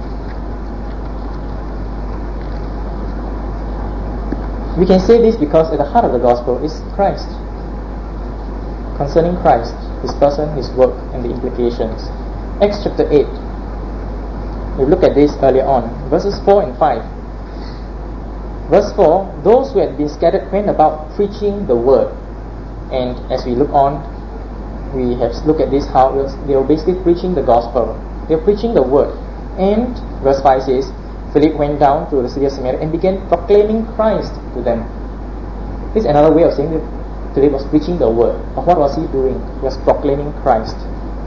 we can say this because at the heart of the gospel is Christ. Concerning Christ, His person, His work, and the implications. Acts chapter 8. We look at this earlier on. Verses 4 and 5. Verse 4, those who had been scattered went about preaching the word. And as we look on, we have looked at this, how they were basically preaching the gospel. They were preaching the word. And verse 5 says, Philip went down to the city of Samaria and began proclaiming Christ to them. This is another way of saying that Philip was preaching the word. But what was he doing? He was proclaiming Christ.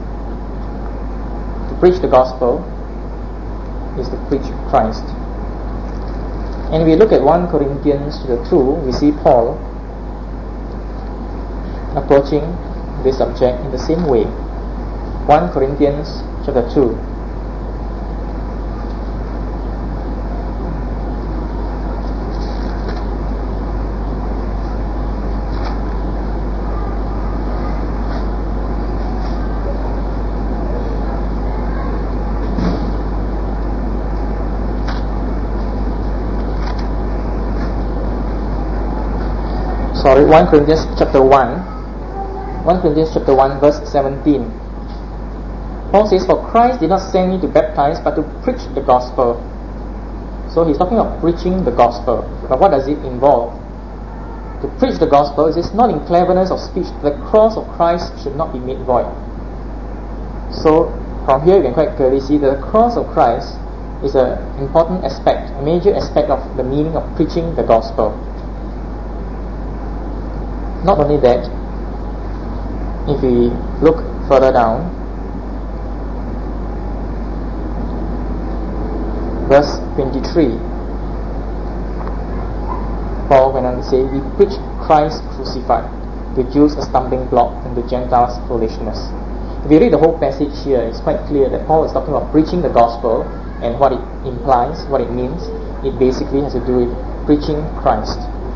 To preach the gospel is to preach Christ. And we look at 1 Corinthians 2, we see Paul approaching this subject in the same way. 1 Corinthians chapter 2. Sorry, 1 Corinthians chapter 1. 1 Corinthians chapter 1 verse 17. Paul says, for Christ did not send me to baptize, but to preach the gospel. So he's talking about preaching the gospel. But what does it involve? To preach the gospel is not in cleverness of speech. The cross of Christ should not be made void. So from here you can quite clearly see that the cross of Christ is an important aspect, a major aspect of the meaning of preaching the gospel. Not only that, if we look further down, verse 23, Paul went on to say, we preach Christ crucified, to Jews a stumbling block and to Gentiles foolishness. If you read the whole passage here, it's quite clear that Paul is talking about preaching the gospel and what it implies, what it means. It basically has to do with preaching Christ.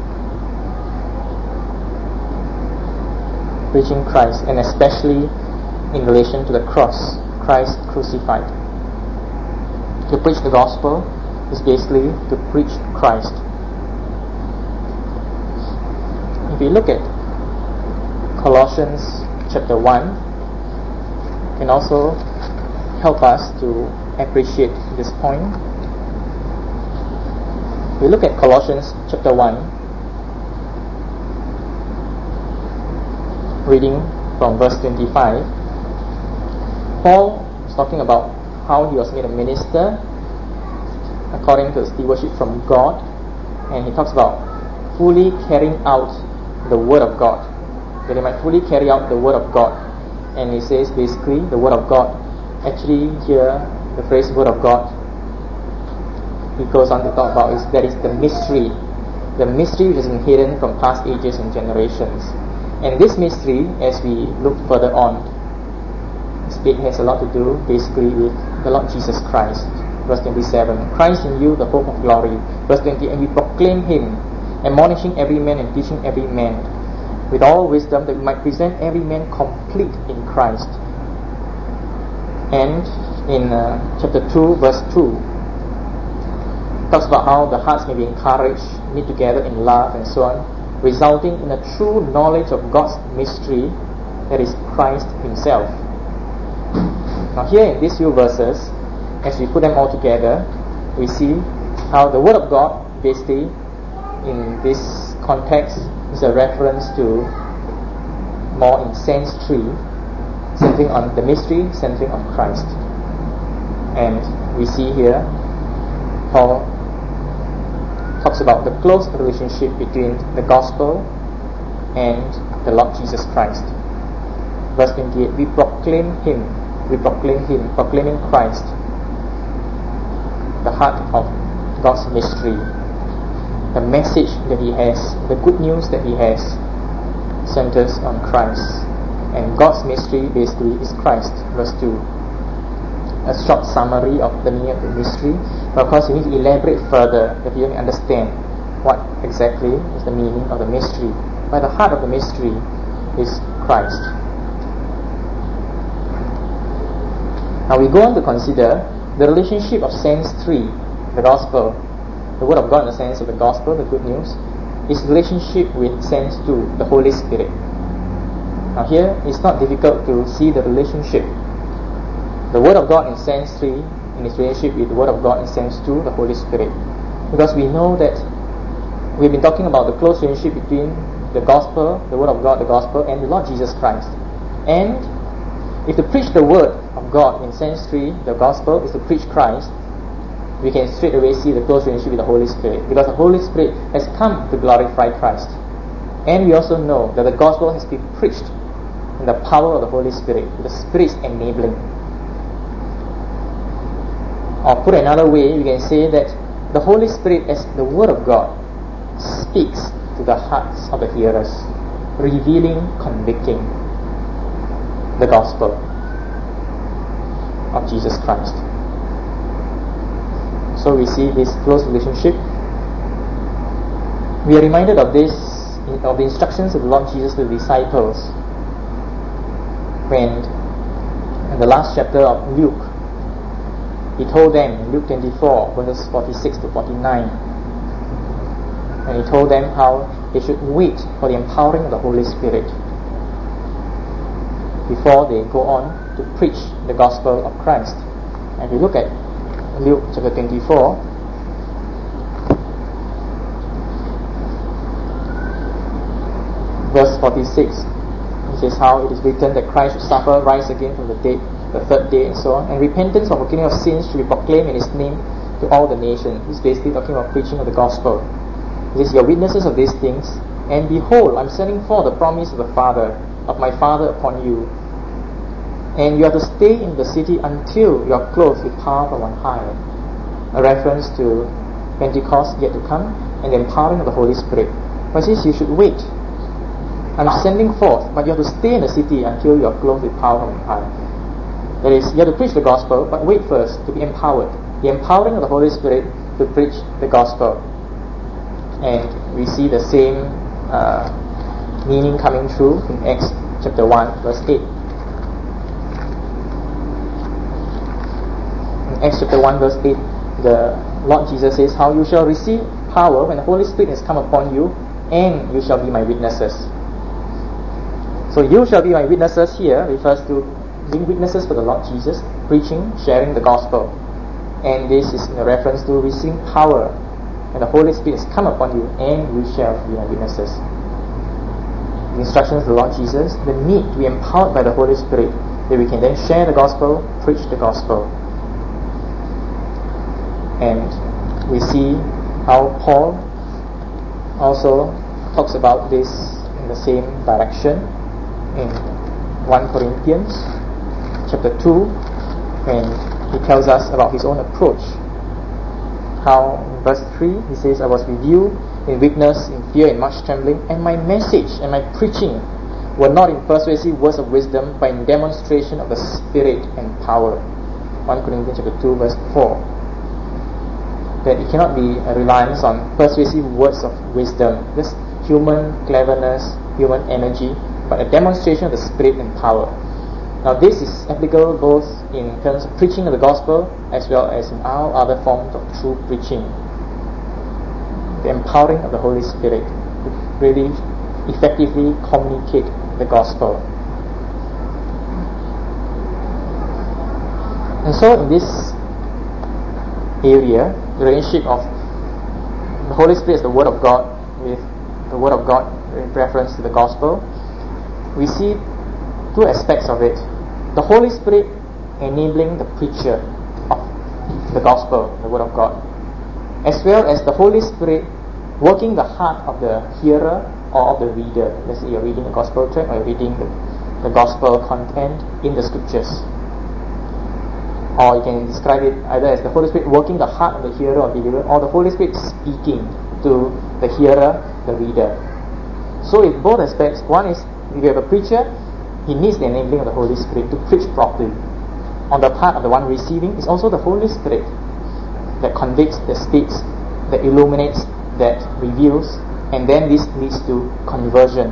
Preaching Christ, and especially in relation to the cross, Christ crucified. To preach the gospel is basically to preach Christ. If we look at Colossians chapter 1, can also help us to appreciate this point. We look at Colossians chapter 1, reading from verse 25. Paul is talking about how he was made a minister according to the stewardship from God, and he talks about fully carrying out the word of God, that they might fully carry out the word of God. And he says basically the word of God, actually here the phrase word of God he goes on to talk about is that is the mystery which has been hidden from past ages and generations. And this mystery, as we look further on, it has a lot to do basically with the Lord Jesus Christ. Verse 27, Christ in you, the hope of glory. Verse 20, and we proclaim him, admonishing every man and teaching every man with all wisdom, that we might present every man complete in Christ. And in chapter 2, verse 2, it talks about how the hearts may be encouraged, meet together in love and so on, resulting in a true knowledge of God's mystery, that is Christ himself. Now here in these few verses, as we put them all together, we see how the Word of God basically in this context is a reference to more in sense 3, centering on the mystery, centering on Christ. And we see here Paul talks about the close relationship between the gospel and the Lord Jesus Christ. Verse 28, we proclaim him, proclaiming Christ, the heart of God's mystery, the message that he has, the good news that he has, centers on Christ. And God's mystery basically is Christ. Verse 2, a short summary of the meaning of the mystery, but of course you need to elaborate further that you may understand what exactly is the meaning of the mystery. But the heart of the mystery is Christ. Now we go on to consider the relationship of sense 3, the gospel, the word of God in the sense of the gospel, the good news, its relationship with sense 2, the Holy Spirit. Now here it's not difficult to see the relationship The Word of God in sense 3, in its relationship with the Word of God in sense 2, the Holy Spirit. Because we know that we've been talking about the close relationship between the Gospel, the Word of God, the Gospel, and the Lord Jesus Christ. And if to preach the Word of God in sense 3, the Gospel, is to preach Christ, we can straight away see the close relationship with the Holy Spirit, because the Holy Spirit has come to glorify Christ. And we also know that the Gospel has been preached in the power of the Holy Spirit, the Spirit's enabling. Or put another way, we can say that the Holy Spirit, as the Word of God, speaks to the hearts of the hearers, revealing, convicting the Gospel of Jesus Christ. So we see this close relationship. We are reminded of this, of the instructions of the Lord Jesus to the disciples, when in the last chapter of Luke, He told them in Luke 24 verses 46 to 49, and He told them how they should wait for the empowering of the Holy Spirit before they go on to preach the gospel of Christ. And if you look at Luke chapter 24, verse 46, it says how it is written that Christ should suffer, rise again from the dead, the third day, and so on. And repentance of forgiving of sins should be proclaimed in His name to all the nations. He's basically talking about preaching of the gospel. He says, "You are witnesses of these things, and behold, I'm sending forth the promise of the Father, of my Father upon you. And you are to stay in the city until you are clothed with power from on high." A reference to Pentecost yet to come, and the empowering of the Holy Spirit. But it says you should wait. I'm sending forth, but you have to stay in the city until you are clothed with power from on high. That is, you have to preach the gospel, but wait first to be empowered. The empowering of the Holy Spirit to preach the gospel. And we see the same meaning coming through in Acts chapter 1 verse 8. In Acts chapter 1 verse 8, the Lord Jesus says how you shall receive power when the Holy Spirit has come upon you, and you shall be my witnesses. So you shall be my witnesses here refers to being witnesses for the Lord Jesus, preaching, sharing the gospel. And this is in reference to receiving power when the Holy Spirit has come upon you, and you shall be my witnesses. The instructions of the Lord Jesus, the need to be empowered by the Holy Spirit, that we can then share the gospel, preach the gospel. And we see how Paul also talks about this in the same direction in 1 Corinthians chapter 2, when he tells us about his own approach. How in verse 3 he says, "I was with you in weakness, in fear, in much trembling, and my message and my preaching were not in persuasive words of wisdom, but in demonstration of the Spirit and power." 1 Corinthians chapter 2 verse 4. That it cannot be a reliance on persuasive words of wisdom, just human cleverness, human energy, but a demonstration of the Spirit and power. Now this is applicable both in terms of preaching of the gospel as well as in all other forms of true preaching. The empowering of the Holy Spirit to really effectively communicate the gospel. And so in this area, the relationship of the Holy Spirit as the Word of God with the Word of God in reference to the gospel, we see two aspects of it. The Holy Spirit enabling the preacher of the gospel, the Word of God, as well as the Holy Spirit working the heart of the hearer or of the reader. Let's say you're reading a gospel tract or you're reading the gospel content in the scriptures. Or you can describe it either as the Holy Spirit working the heart of the hearer or believer, or the Holy Spirit speaking to the hearer, the reader. So in both aspects, one is if you have a preacher, he needs the enabling of the Holy Spirit to preach properly. On the part of the one receiving is also the Holy Spirit that convicts, that speaks, that illuminates, that reveals, and then this leads to conversion.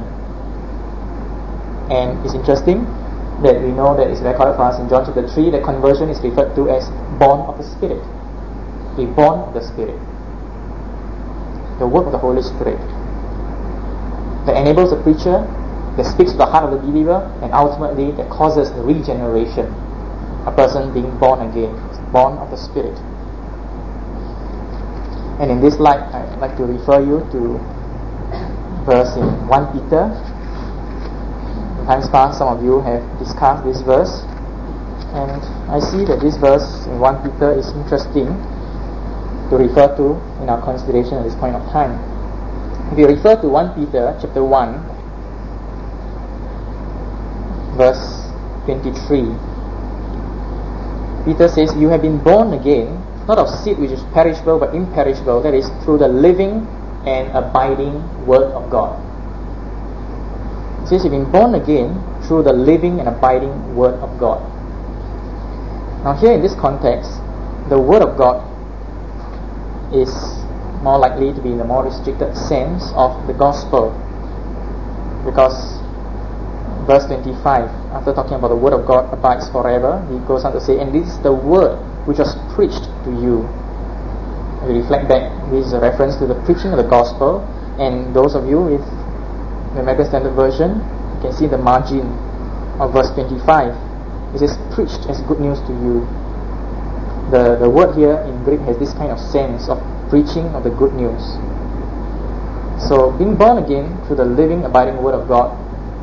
And it's interesting that we know that it's recorded for us in John chapter 3 that conversion is referred to as born of the Spirit. Be born of the Spirit. The work of the Holy Spirit that enables the preacher, that speaks to the heart of the believer, and ultimately that causes the regeneration a person being born again, born of the Spirit. And in this light, I'd like to refer you to verse in 1 Peter. In times past, some of you have discussed this verse, and I see that this verse in 1 Peter is interesting to refer to in our consideration at this point of time. If you refer to 1 Peter chapter 1, verse 23, Peter says, "You have been born again, not of seed which is perishable but imperishable, that is, through the living and abiding Word of God." It says you've been born again through the living and abiding Word of God. Now here in this context, the Word of God is more likely to be in the more restricted sense of the Gospel, because verse 25, after talking about the Word of God abides forever, he goes on to say, "And this is the Word which was preached to you." If we reflect back, this is a reference to the preaching of the Gospel, and those of you with the American Standard Version, you can see the margin of verse 25. It says, "preached as good news to you." The word here in Greek has this kind of sense of preaching of the good news. So being born again through the living, abiding Word of God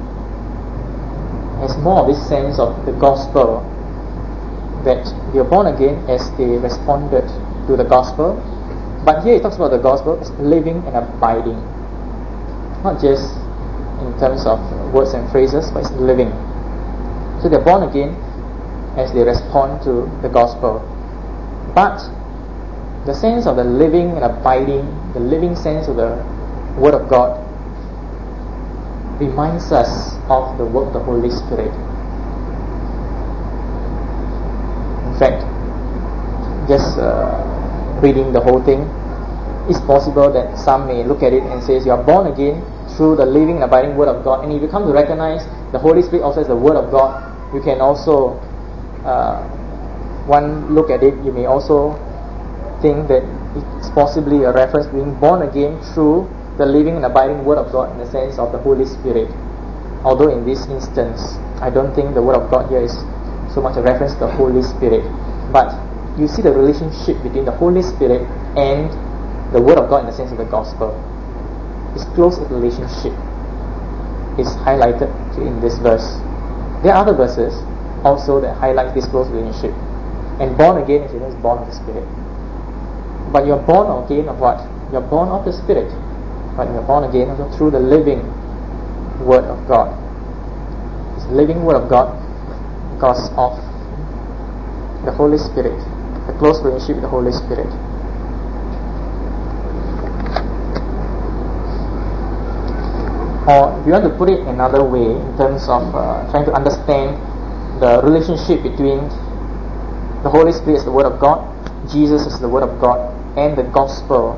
has more of this sense of the Gospel, that they are born again as they responded to the Gospel. But here it talks about the Gospel as living and abiding, not just in terms of words and phrases, but it's living. So they're born again as they respond to the Gospel. But the sense of the living and abiding, the living sense of the Word of God, reminds us of the work of the Holy Spirit. In fact, just reading the whole thing, it's possible that some may look at it and say, you are born again through the living and abiding Word of God. And if you come to recognize the Holy Spirit also as the Word of God, you can also, one look at it, you may also think that it's possibly a reference to being born again through the living and abiding Word of God in the sense of the Holy Spirit. Although in this instance, I don't think the Word of God here is so much a reference to the Holy Spirit. But you see the relationship between the Holy Spirit and the Word of God in the sense of the Gospel. This close relationship is highlighted in this verse. There are other verses also that highlight this close relationship. And born again, as you know, is born of the Spirit. But you're born again of what? You're born of the Spirit. But you're born again also through the living Word of God. This living Word of God because of the Holy Spirit, the close relationship with the Holy Spirit. Or if you want to put it another way, in terms of trying to understand the relationship between the Holy Spirit as the Word of God, Jesus as the Word of God, and the Gospel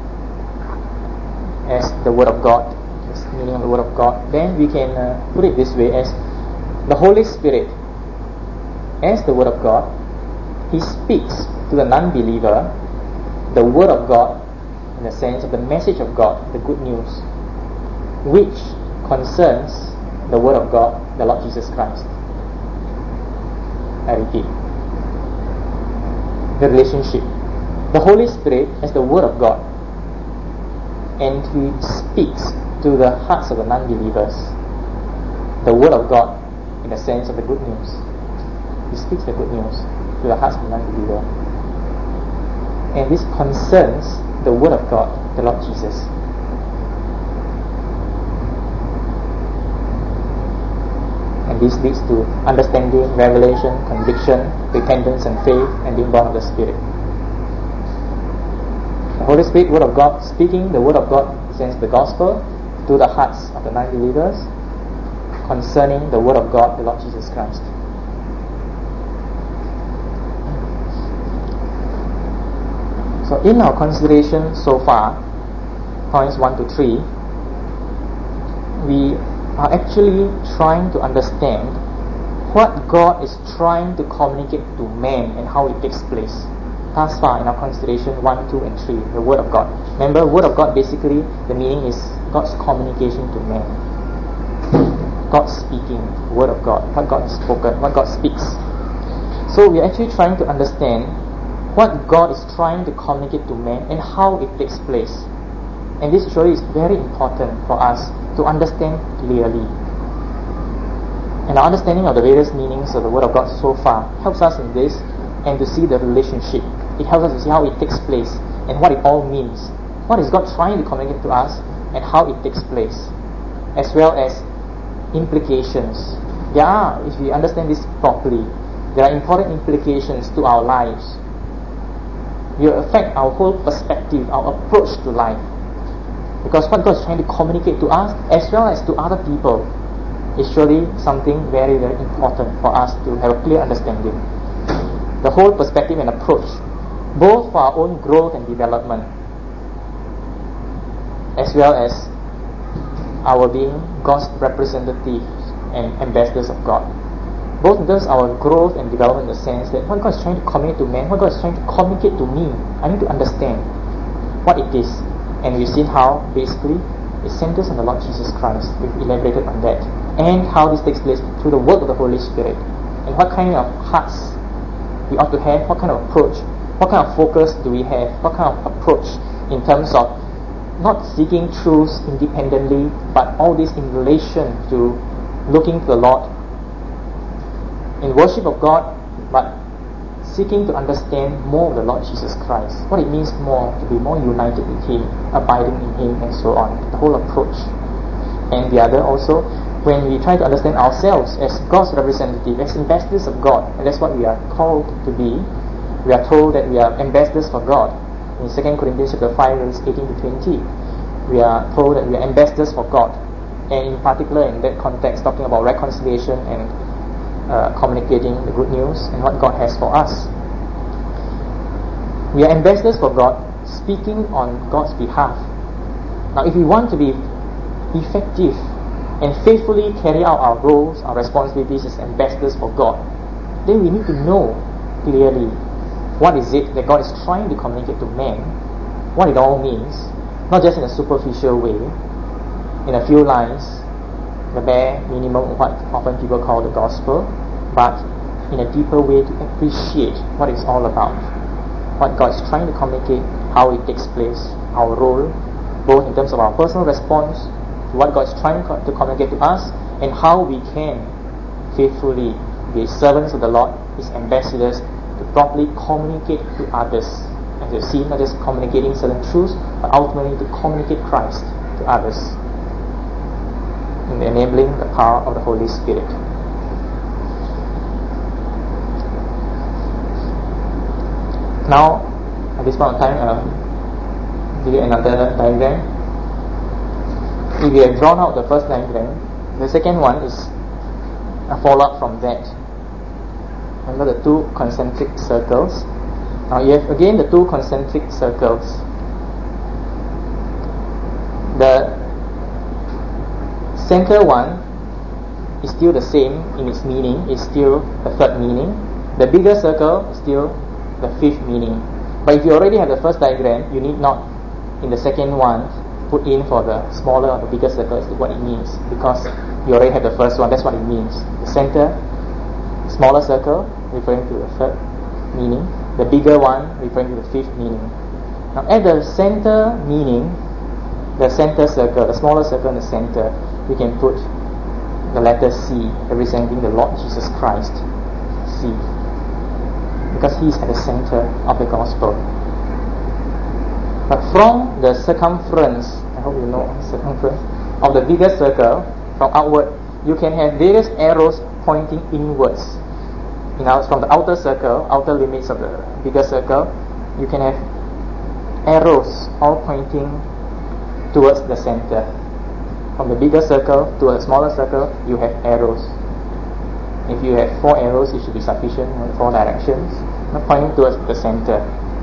as the Word of God, as the meaning of the Word of God, then we can put it this way, as the Holy Spirit as the Word of God, He speaks to the non-believer the Word of God in the sense of the message of God, the good news, which concerns the Word of God, the Lord Jesus Christ. I repeat, the relationship. The Holy Spirit as the Word of God, and He speaks to the hearts of the non-believers the Word of God in the sense of the good news. He speaks the good news to the hearts of the non-believer, and this concerns the Word of God, the Lord Jesus. And this leads to understanding, revelation, conviction, repentance and faith, and being born of the Spirit. The Holy Spirit, Word of God, speaking the Word of God in the sense of the Gospel to the hearts of the non-believers concerning the Word of God, the Lord Jesus Christ. So in our consideration so far, points 1 to 3, we are actually trying to understand what God is trying to communicate to man and how it takes place. Thus far in our consideration 1, 2 and 3, the Word of God. Remember, Word of God, basically the meaning is God's communication to man. God speaking, Word of God, what God has spoken, what God speaks. So we are actually trying to understand what God is trying to communicate to man and how it takes place. And this surely is very important for us to understand clearly. And our understanding of the various meanings of the Word of God so far helps us in this, and to see the relationship. It helps us to see how it takes place and what it all means. What is God trying to communicate to us and how it takes place, as well as implications. There are, if we understand this properly, there are important implications to our lives. It will affect our whole perspective, our approach to life. Because what God is trying to communicate to us, as well as to other people, is surely something very, very important for us to have a clear understanding. The whole perspective and approach, both for our own growth and development, as well as our being God's representatives and ambassadors of God. Both in terms of our growth and development, in the sense that what God is trying to communicate to man, what God is trying to communicate to me, I need to understand what it is. And we've seen how basically it centers on the Lord Jesus Christ. We've elaborated on that. And how this takes place through the work of the Holy Spirit. And what kind of hearts we ought to have, what kind of approach, what kind of focus do we have, what kind of approach in terms of not seeking truths independently, but all this in relation to looking to the Lord in worship of God, but seeking to understand more of the Lord Jesus Christ, what it means more to be more united with Him, abiding in Him, and so on. The whole approach. And the other also, when we try to understand ourselves as God's representative, as ambassadors of God, and that's what we are called to be. We are told that we are ambassadors for God. In 2 Corinthians chapter 5, verses 18 to 20, we are told that we are ambassadors for God. And in particular, in that context, talking about reconciliation and communicating the good news and what God has for us. We are ambassadors for God, speaking on God's behalf. Now, if we want to be effective and faithfully carry out our roles, our responsibilities as ambassadors for God, then we need to know clearly what is it that God is trying to communicate to man, what it all means, not just in a superficial way, in a few lines, the bare minimum of what often people call the gospel, but in a deeper way to appreciate what it's all about, what God is trying to communicate, how it takes place, our role, both in terms of our personal response to what God is trying to communicate to us, and how we can faithfully be servants of the Lord, His ambassadors, to properly communicate to others. As you've seen, not just communicating certain truths, but ultimately to communicate Christ to others, in enabling the power of the Holy Spirit. Now, at this point of time, I'll give you another diagram. If we have drawn out the first diagram, the second one is a follow-up from that. Remember the two concentric circles. Now you have again the two concentric circles. The center one is still the same in its meaning, is still the third meaning. The bigger circle is still the fifth meaning. But if you already have the first diagram, you need not, in the second one, put in for the smaller or the bigger circle as to what it means, because you already have the first one. That's what it means. The center, smaller circle, referring to the third meaning. The bigger one, referring to the fifth meaning. Now at the center meaning, the center circle, the smaller circle in the center, we can put the letter C, representing the Lord Jesus Christ. C. Because He is at the center of the gospel. But from the circumference, I hope you know circumference, of the bigger circle, from outward, you can have various arrows pointing inwards. From the outer circle, outer limits of the bigger circle, you can have arrows all pointing towards the center. From the bigger circle to a smaller circle, you have arrows. If you have 4 arrows, it should be sufficient in 4 directions, pointing towards the center.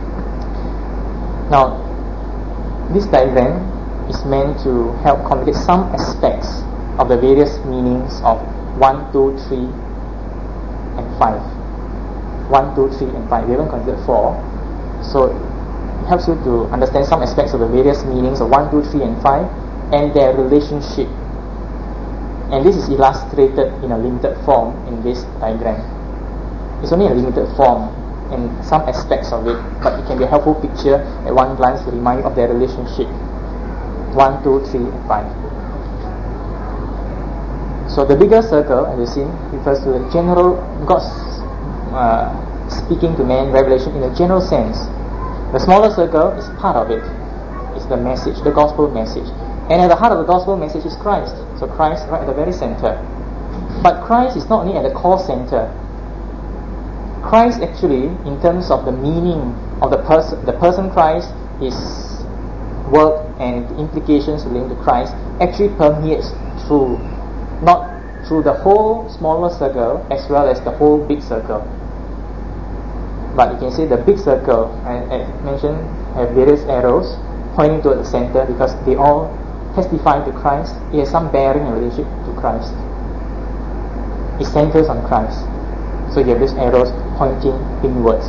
Now, this diagram is meant to help communicate some aspects of the various meanings of 1, 2, 3, and 5. 1, 2, 3, and 5. We haven't considered 4. So, it helps you to understand some aspects of the various meanings of 1, 2, 3, and 5 and their relationship. And this is illustrated in a limited form in this diagram. It's only a limited form in some aspects of it, but it can be a helpful picture at one glance to remind you of their relationship. 1, 2, 3, and 5. So the bigger circle, as you've seen, refers to the general God's speaking to man, revelation in a general sense. The smaller circle is part of it. It's the message, the gospel message. And at the heart of the gospel message is Christ. So Christ right at the very center. But Christ is not only at the core center. Christ actually, in terms of the meaning of the person Christ, his work and implications relating to Christ, actually permeates through, not through the whole smaller circle as well as the whole big circle. But you can see the big circle, I mentioned, have various arrows pointing to the center because they all testify to Christ. It has some bearing in relationship to Christ. It centers on Christ. So you have these arrows pointing inwards.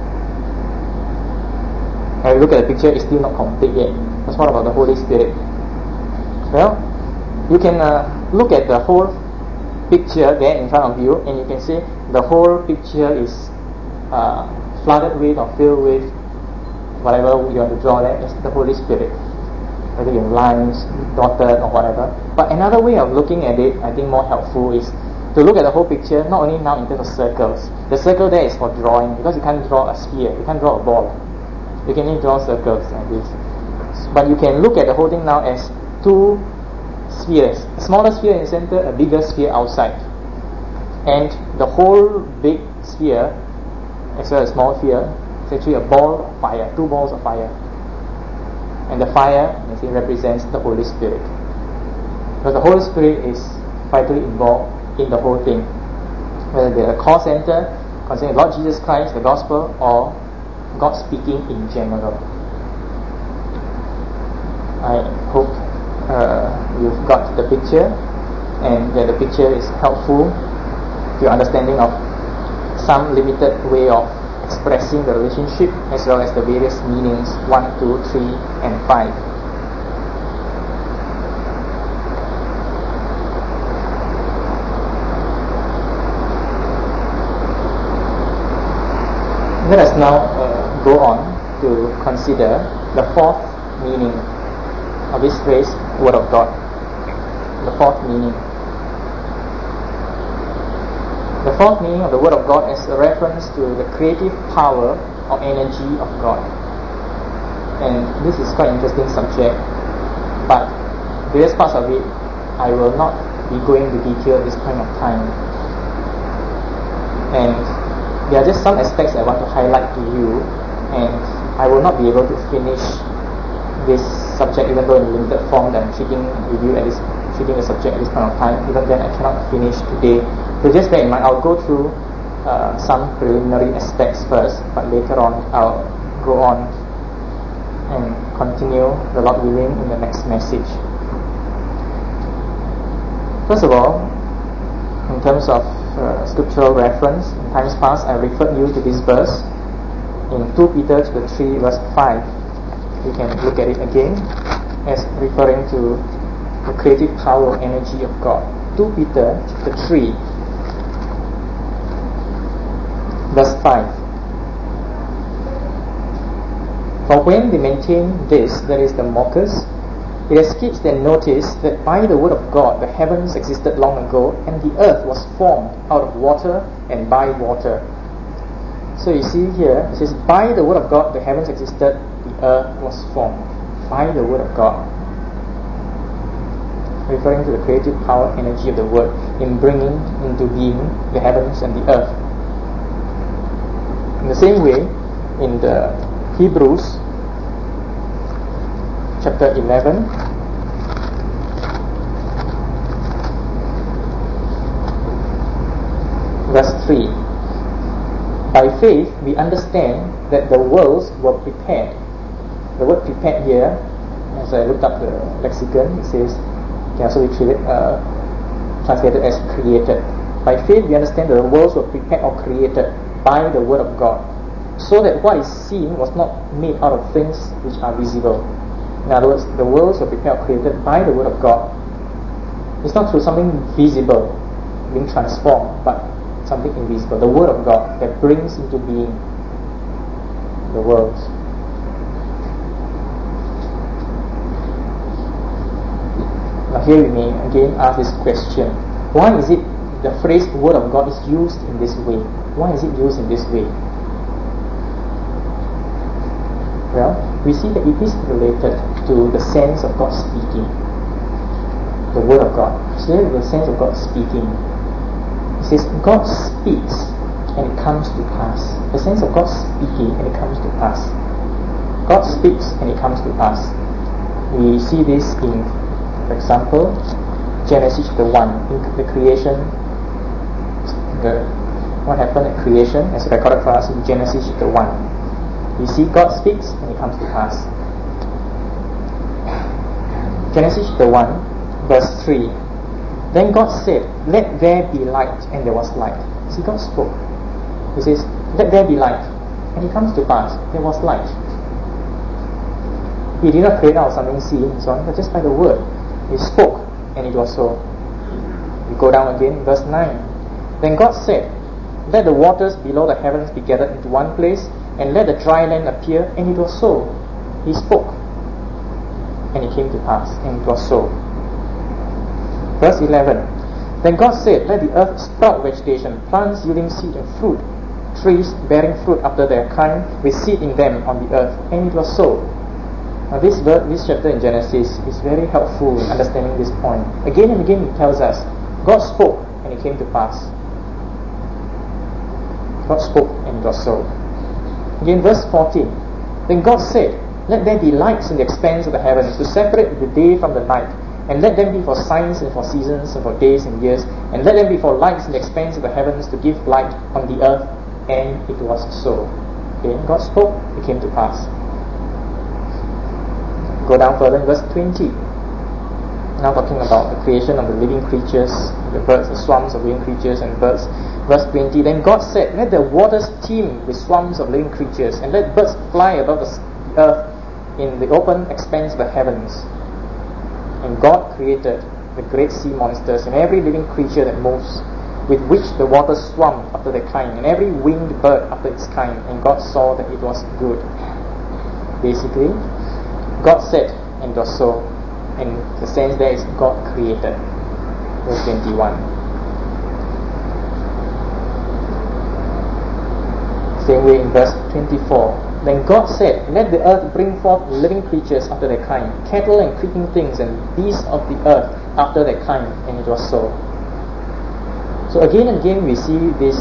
And if you look at the picture, it's still not complete yet. But what about the Holy Spirit? Well, you can look at the whole picture there in front of you, and you can see the whole picture is flooded with or filled with whatever you want to draw there. It's the Holy Spirit, whether you have lines, dotted or whatever. But another way of looking at it, I think more helpful, is to look at the whole picture, not only now in terms of circles. The circle there is for drawing, because you can't draw a sphere, you can't draw a ball. You can only draw circles like this. But you can look at the whole thing now as two spheres. A smaller sphere in the center, a bigger sphere outside. And the whole big sphere, as well as small sphere, is actually a ball of fire, two balls of fire. And the fire, as it represents the Holy Spirit. Because the Holy Spirit is vitally involved in the whole thing, whether they're a core center concerning Lord Jesus Christ, the gospel, or God speaking in general. I hope you've got the picture, and that the picture is helpful to your understanding of some limited way of expressing the relationship as well as the various meanings 1, 2, 3, and 5. Let us now go on to consider the fourth meaning of this phrase, Word of God. The fourth meaning. The fourth meaning of the Word of God is a reference to the creative power or energy of God. And this is quite an interesting subject, but various parts of it I will not be going into detail at this point of time. And there are just some aspects I want to highlight to you, and I will not be able to finish this subject even though in limited form that I'm treating the subject at this point of time. Even then I cannot finish today. So just bear in mind, I'll go through some preliminary aspects first, but later on I'll go on and continue, the Lord willing, in the next message. First of all, in terms of scriptural reference, in times past I referred you to this verse in 2 Peter chapter 3 verse 5. You can look at it again as referring to the creative power or energy of God. 2 Peter chapter 3 verse 5. For when they maintain this, that is the mockers, it escapes their notice that by the word of God the heavens existed long ago, and the earth was formed out of water and by water. So you see here, it says, by the word of God the heavens existed, the earth was formed. By the word of God. Referring to the creative power, energy of the word in bringing into being the heavens and the earth. In the same way, in the Hebrews chapter 11 verse 3. By faith we understand that the worlds were prepared. The word prepared here, as I looked up the lexicon, it says, can also be translated as created. By faith we understand that the worlds were prepared or created by the word of God, so that what is seen was not made out of things which are visible. In other words, the worlds were prepared or created by the word of God. It's not through something visible being transformed, but something invisible, the Word of God that brings into being the world. Now here we may again ask this question: why is it the phrase Word of God is used in this way? Why is it used in this way? Well, we see that it is related to the sense of God speaking. The Word of God. So the sense of God speaking. It says God speaks and it comes to pass. The sense of God speaking and it comes to pass. God speaks and it comes to pass. We see this in, for example, Genesis chapter 1, in the creation. What happened at creation as recorded for us in Genesis chapter 1. We see God speaks and it comes to pass. Genesis chapter 1, verse 3. Then God said, "Let there be light," and there was light. See, God spoke. He says, "Let there be light," and it comes to pass. There was light. He did not create out something seen and so on, but just by the word. He spoke, and it was so. We go down again, verse 9. Then God said, "Let the waters below the heavens be gathered into one place, and let the dry land appear," and it was so. He spoke, and it came to pass, and it was so. Verse 11. Then God said, "Let the earth sprout vegetation, plants yielding seed and fruit, trees bearing fruit after their kind, with seed in them on the earth," and it was so. Now this chapter in Genesis is very helpful in understanding this point. Again and again it tells us, God spoke and it came to pass. God spoke and it was so. Again, verse 14. Then God said, "Let there be lights in the expanse of the heavens, to separate the day from the night, and let them be for signs and for seasons and for days and years, and let them be for lights in the expanse of the heavens to give light on the earth," and it was so. Okay, God spoke, it came to pass. Go down further in verse 20. Now talking about the creation of the living creatures, the birds, the swarms of living creatures and birds. Verse 20. Then God said, "Let the waters teem with swarms of living creatures, and let birds fly above the earth in the open expanse of the heavens." And God created the great sea monsters and every living creature that moves, with which the waters swarmed after their kind, and every winged bird after its kind. And God saw that it was good. Basically, God said, and it was so. And the sense there is God created. Verse 21. Same way in verse 24. Then God said, "Let the earth bring forth living creatures after their kind, cattle and creeping things, and beasts of the earth after their kind," and it was so. So again and again we see this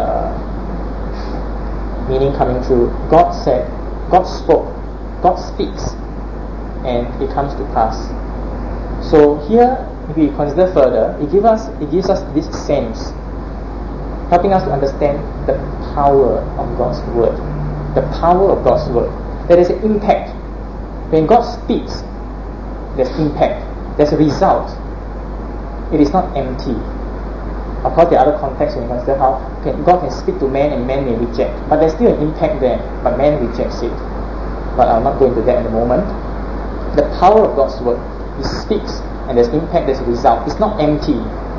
meaning coming through. God said, God spoke, God speaks, and it comes to pass. So here, if we consider further, it gives us this sense, helping us to understand the power of God's word. The power of God's word. There is an impact. When God speaks, there's impact. There's a result. It is not empty. Of course, there are other contexts when you consider how God can speak to man and man may reject. But there's still an impact there, but man rejects it. But I'll not go into that at the moment. The power of God's word. He speaks, and there's impact, there's a result. It's not empty.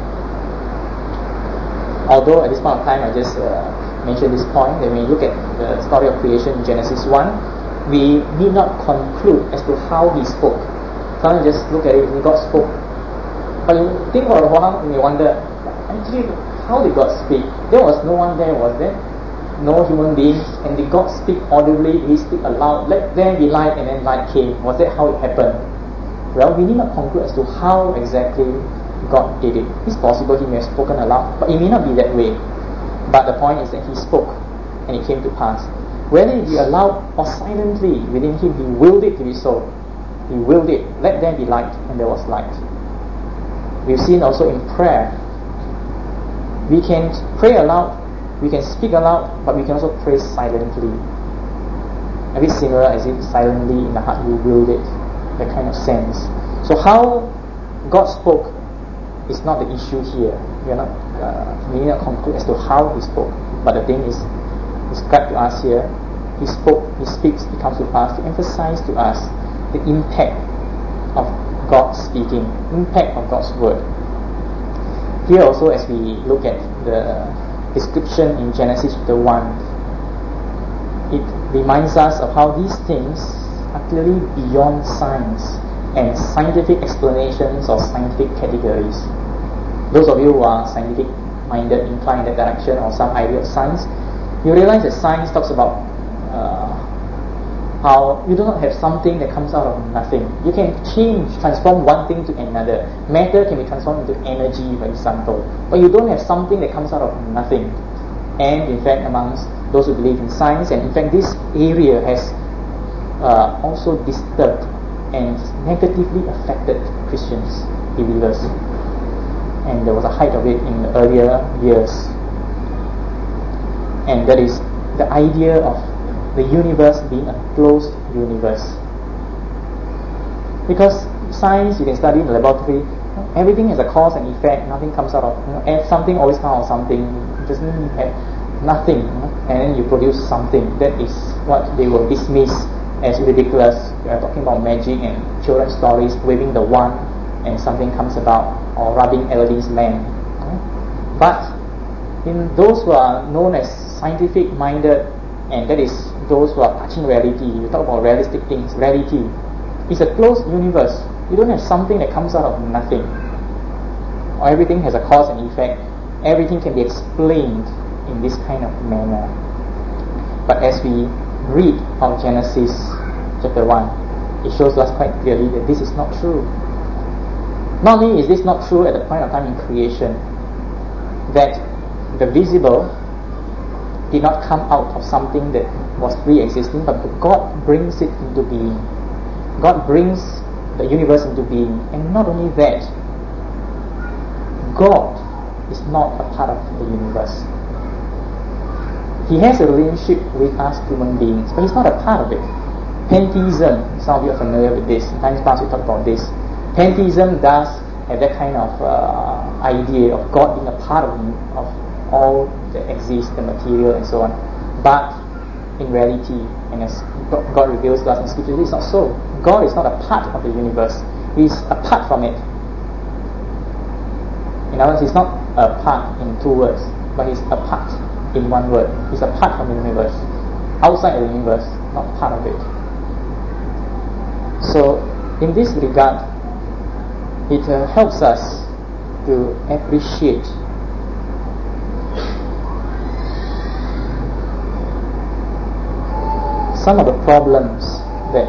Although at this point of time, I just mentioned this point, that when you look at the story of creation in Genesis 1, we need not conclude as to how he spoke. Sometimes just look at it and God spoke. But you think for a while and you wonder, actually, how did God speak? There was no one there, was there? No human beings. And did God speak audibly? Did he speak aloud? Let there be light, and then light came. Was that how it happened? Well, we need not conclude as to how exactly God did it. It's possible he may have spoken aloud, but it may not be that way. But the point is that he spoke, and it came to pass. Whether it be aloud or silently within him, he willed it to be so. He willed it. Let there be light, and there was light. We've seen also in prayer, we can pray aloud, we can speak aloud, but we can also pray silently. A bit similar as if silently in the heart you willed it, that kind of sense. So how God spoke is not the issue here. We need not conclude as to how he spoke, but the thing is described to us here. He spoke, he speaks, it comes to pass, to emphasize to us the impact of God speaking, impact of God's word. Here also, as we look at the description in Genesis chapter 1, it reminds us of how these things are clearly beyond science and scientific explanations or scientific categories. Those of you who are scientific-minded, inclined in that direction, or some idea of science, you realize that science talks about how you do not have something that comes out of nothing. You can transform one thing to another. Matter can be transformed into energy, for example. But you don't have something that comes out of nothing. And in fact, amongst those who believe in science, and in fact this area has also disturbed and negatively affected Christians, believers. And there was a height of it in the earlier years. And that is the idea of the universe being a closed universe. Because science, you can study in the laboratory, everything has a cause and effect, nothing comes out of, and something always comes out of something. It doesn't have nothing, and then you produce something. That is what they will dismiss as ridiculous. We are talking about magic and children's stories, waving the wand and something comes about, or rubbing Aladdin's lamp. But in those who are known as scientific minded, and that is those who are touching reality, you talk about realistic things, reality is a closed universe. You don't have something that comes out of nothing, or everything has a cause and effect. Everything can be explained in this kind of manner. But as we read of Genesis chapter 1, it shows us quite clearly that this is not true. Not only is this not true at the point of time in creation, that the visible did not come out of something that was pre-existing, but God brings it into being. God brings the universe into being. And not only that, God is not a part of the universe. He has a relationship with us human beings, but He's not a part of it. Pantheism, some of you are familiar with this. In times past we talked about this. Pantheism does have that kind of idea of God being a part of all that exists, the material and so on. But in reality, and as God reveals to us in Scripture, it's not so. God is not a part of the universe. He's apart from it. In other words, He's not a part in two words, but He's a part in one word. He's a part of the universe. Outside of the universe, not part of it. So, in this regard, it helps us to appreciate some of the problems that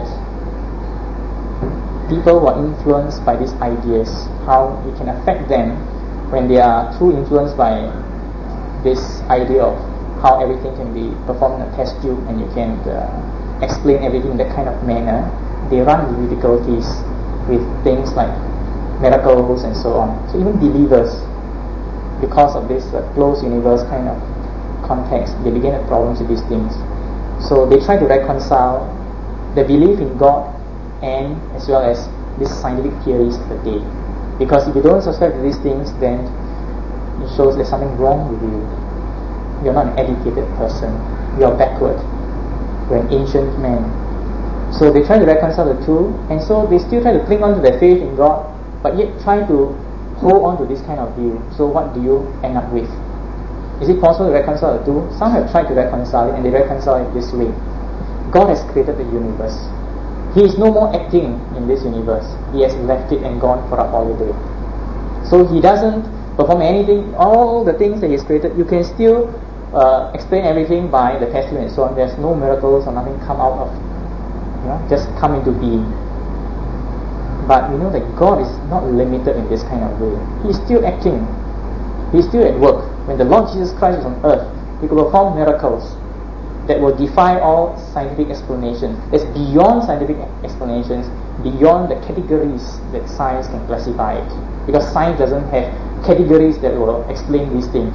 people who are influenced by these ideas, how it can affect them when they are too influenced by this idea of how everything can be performed in a test tube and you can explain everything in that kind of manner. They run into difficulties with things like miracles and so on. So even believers, because of this closed universe kind of context, they begin to have problems with these things. So they try to reconcile the belief in God and as well as these scientific theories of the day. Because if you don't subscribe to these things, then it shows there's something wrong with you. You're not an educated person. You're backward. You're an ancient man. So they try to reconcile the two, and so they still try to cling on to their faith in God, but yet try to hold on to this kind of view. So what do you end up with? Is it possible to reconcile the two? Some have tried to reconcile it, and they reconcile it this way. God has created the universe. He is no more acting in this universe. He has left it and gone for a holiday. So He doesn't perform anything. All the things that He has created, you can still explain everything by the test tube and so on. There's no miracles or nothing come out of, just come into being. But we know that God is not limited in this kind of way. He is still acting. He is still at work. When the Lord Jesus Christ was on earth, He could perform miracles that will defy all scientific explanations. It's beyond scientific explanations, beyond the categories that science can classify it. Because science doesn't have categories that will explain these things.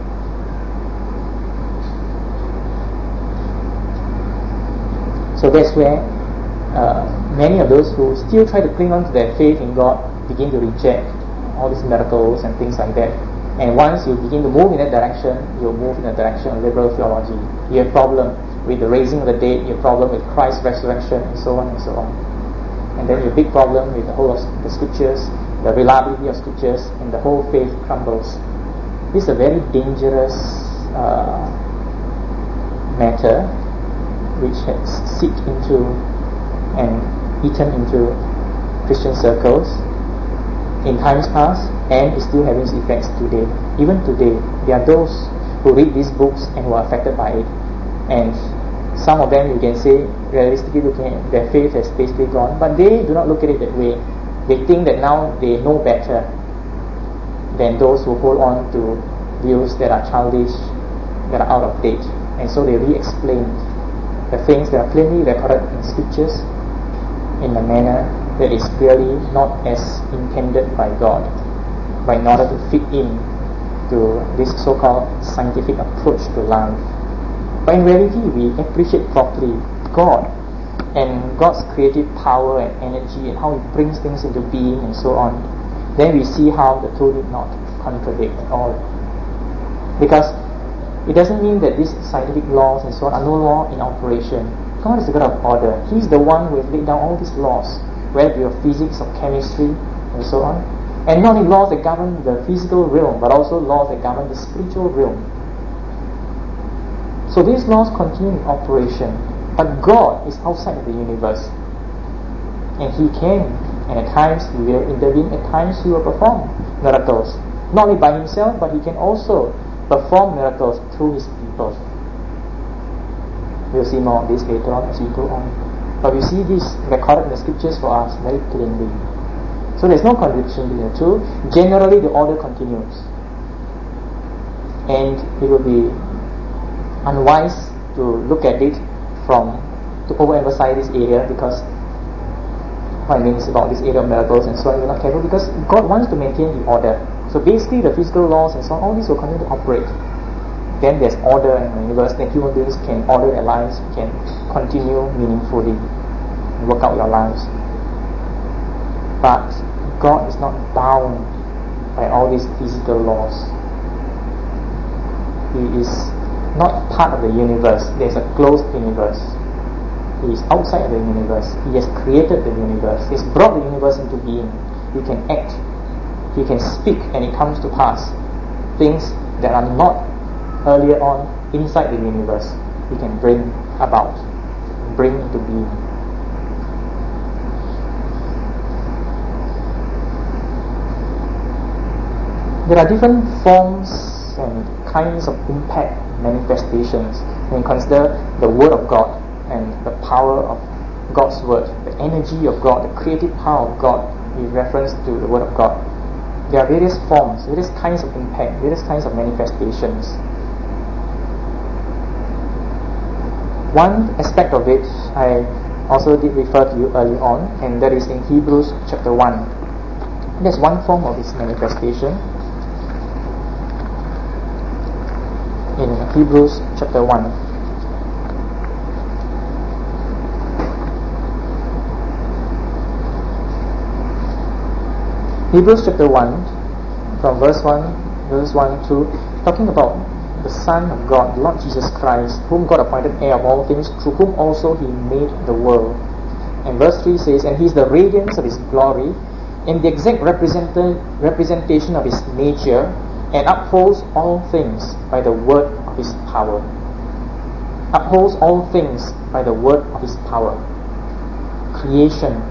So that's where many of those who still try to cling on to their faith in God begin to reject all these miracles and things like that. And once you begin to move in that direction, you'll move in the direction of liberal theology. You have problem with the raising of the dead, you have problem with Christ's resurrection, and so on and so on. And then you have a big problem with the whole of the Scriptures, the reliability of Scriptures, and the whole faith crumbles. This is a very dangerous matter which has seeped into and eaten into Christian circles in times past and is still having its effects today. Even today, there are those who read these books and who are affected by it. And some of them, you can say, realistically looking at their faith has basically gone, but they do not look at it that way. They think that now they know better than those who hold on to views that are childish, that are out of date. And so they re-explain the things that are plainly recorded in scriptures in a manner that is clearly not as intended by God, but in order to fit in to this so-called scientific approach to life. But in reality, we appreciate properly God and God's creative power and energy and how He brings things into being and so on. Then we see how the two did not contradict at all. Because it doesn't mean that these scientific laws and so on are no law in operation. God is the God of order. He's the one who has laid down all these laws, whether it be of physics, of chemistry, and so on. And not only laws that govern the physical realm, but also laws that govern the spiritual realm. So these laws continue in operation, but God is outside of the universe. And He can, and at times He will intervene, at times He will perform miracles. Not only by Himself, but He can also perform miracles through His people. We'll see more of this later on as we go on. But we see this recorded in the scriptures for us very plainly. So there's no contradiction between the two. Generally, the order continues. And it will be unwise to look at it to overemphasize this area, because what I mean is about this area of miracles and so on, we're not careful, because God wants to maintain the order. So basically the physical laws and so on, all these will continue to operate. Then there's order in the universe, that human beings can order their lives, can continue meaningfully, work out your lives. But God is not bound by all these physical laws. He is not part of the universe. There's a closed universe. He is outside of the universe. He has created the universe. He has brought the universe into being. He can act. He can speak, and it comes to pass. Things that are not earlier on inside the universe, He can bring about, bring into being. There are different forms and kinds of impact manifestations when you consider the Word of God and the power of God's Word, the energy of God, the creative power of God in reference to the Word of God. There are various forms, various kinds of impact, various kinds of manifestations. One aspect of it I also did refer to you early on, and that is in Hebrews chapter 1. There's one form of this manifestation in Hebrews chapter 1. Hebrews chapter 1, from verse 1 to talking about the Son of God, the Lord Jesus Christ, whom God appointed heir of all things, through whom also He made the world. And verse 3 says, and He is the radiance of His glory, and the exact representation of His nature, and upholds all things by the word of His power. Upholds all things by the word of His power. Creation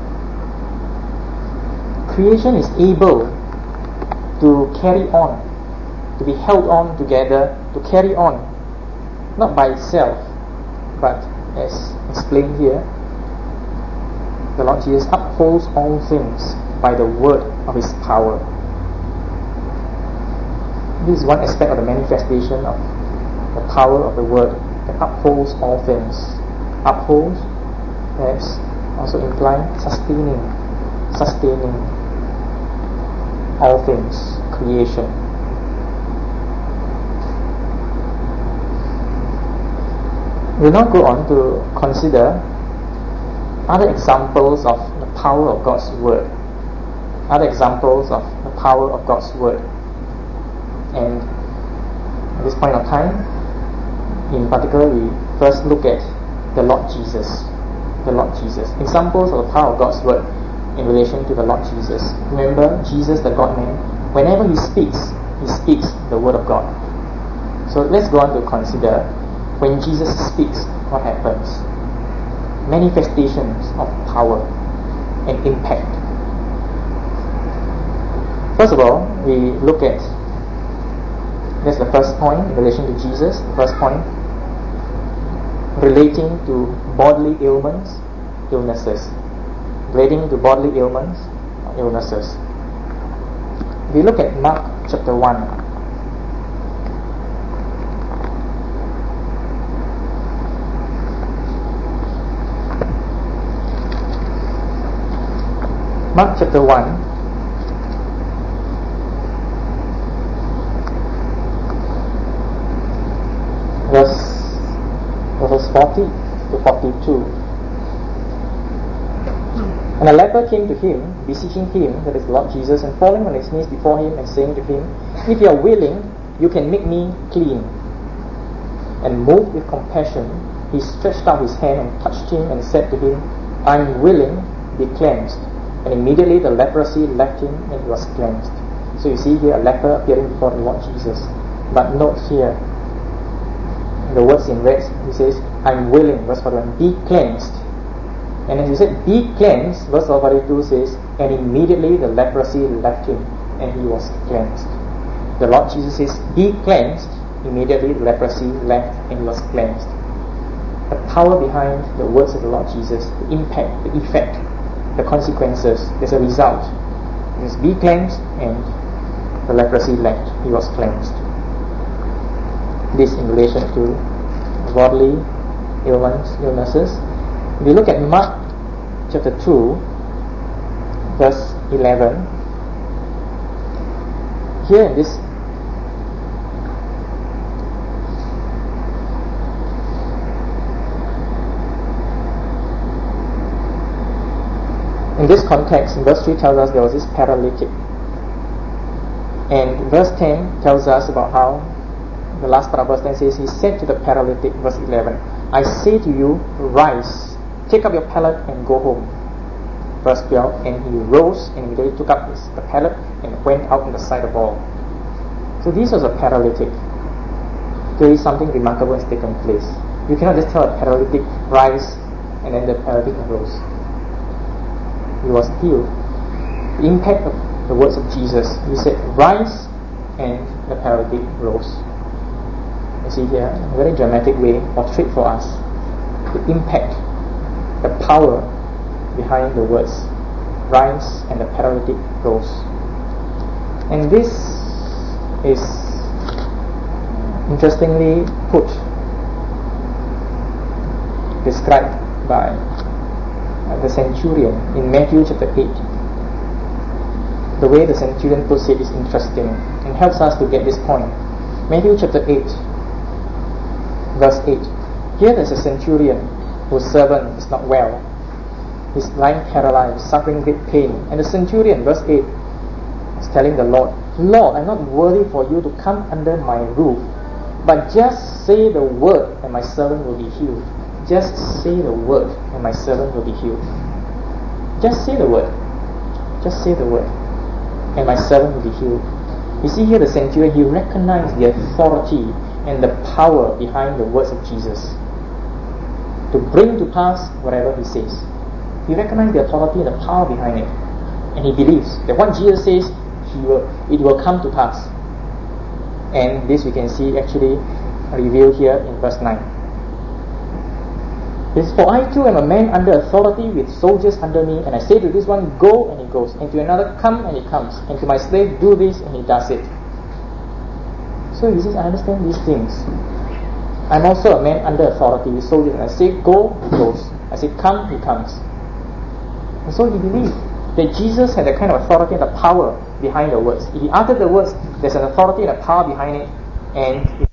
is able to carry on, to be held on together, to carry on, not by itself, but as explained here, the Lord Jesus upholds all things by the word of His power. This is one aspect of the manifestation of the power of the word that upholds all things. Upholds, perhaps also implying sustaining all things, creation. We'll now go on to consider other examples of the power of God's Word. Other examples of the power of God's Word. And at this point of time, in particular, we first look at the Lord Jesus. The Lord Jesus. Examples of the power of God's Word in relation to the Lord Jesus. Remember, Jesus, the God-man, whenever He speaks the Word of God. So let's go on to consider when Jesus speaks, what happens? Manifestations of power and impact. First of all, we look at, that's the first point in relation to Jesus. The first point relating to bodily ailments, illnesses. Relating to bodily ailments, illnesses. We look at Mark chapter 1. Mark chapter 1, verses 40 to 42. And a leper came to him, beseeching him, that is Lord Jesus, and falling on his knees before him, and saying to him, If you are willing, you can make me clean. And moved with compassion, he stretched out his hand and touched him, and said to him, I am willing, be cleansed. And immediately the leprosy left him, and he was cleansed. So you see here a leper appearing before the Lord Jesus. But note here, the words in red, he says, I'm willing, verse 41, be cleansed. And as he said, be cleansed, verse 42 says, and immediately the leprosy left him, and he was cleansed. The Lord Jesus says, be cleansed, immediately the leprosy left, and he was cleansed. The power behind the words of the Lord Jesus, the impact, the effect, the consequences, there's a result. It is be cleansed, and the leprosy left, he was cleansed. This in relation to bodily ailments, illnesses. If you look at Mark chapter 2, verse 11, here in this context, in verse 3 tells us there was this paralytic, and verse 10 tells us about how the last part of verse 10 says, he said to the paralytic, verse 11, I say to you, rise, take up your pallet and go home. Verse 12, and he rose and immediately took up the pallet and went out in the sight of all. So this was a paralytic. Clearly something remarkable has taken place. You cannot just tell a paralytic, rise, and then the paralytic arose. He was healed. The impact of the words of Jesus, he said, rise, and the paralytic rose. You see here, in a very dramatic way, portrayed for us the impact, the power behind the words, rise, and the paralytic rose. And this is interestingly described by the centurion in Matthew chapter 8. The way the centurion puts it is interesting and helps us to get this point. Matthew chapter 8, verse 8. Here there's a centurion whose servant is not well. He's lying paralyzed, suffering great pain. And the centurion, verse 8, is telling the Lord, Lord, I'm not worthy for you to come under my roof, but just say the word and my servant will be healed. Just say the word and my servant will be healed. Just say the word. Just say the word and my servant will be healed. You see here the centurion, he recognized the authority and the power behind the words of Jesus to bring to pass whatever he says. He recognized the authority and the power behind it, and he believes that what Jesus says, it will come to pass. And this we can see actually revealed here in verse 9. It says, for I too am a man under authority with soldiers under me, and I say to this one, go, and he goes, and to another, come, and he comes, and to my slave, do this, and he does it. So he says, I understand these things. I'm also a man under authority with soldiers, and I say, go, he goes. I say, come, he comes. And so he believed that Jesus had the kind of authority and the power behind the words. If he uttered the words, there's an authority and a power behind it, and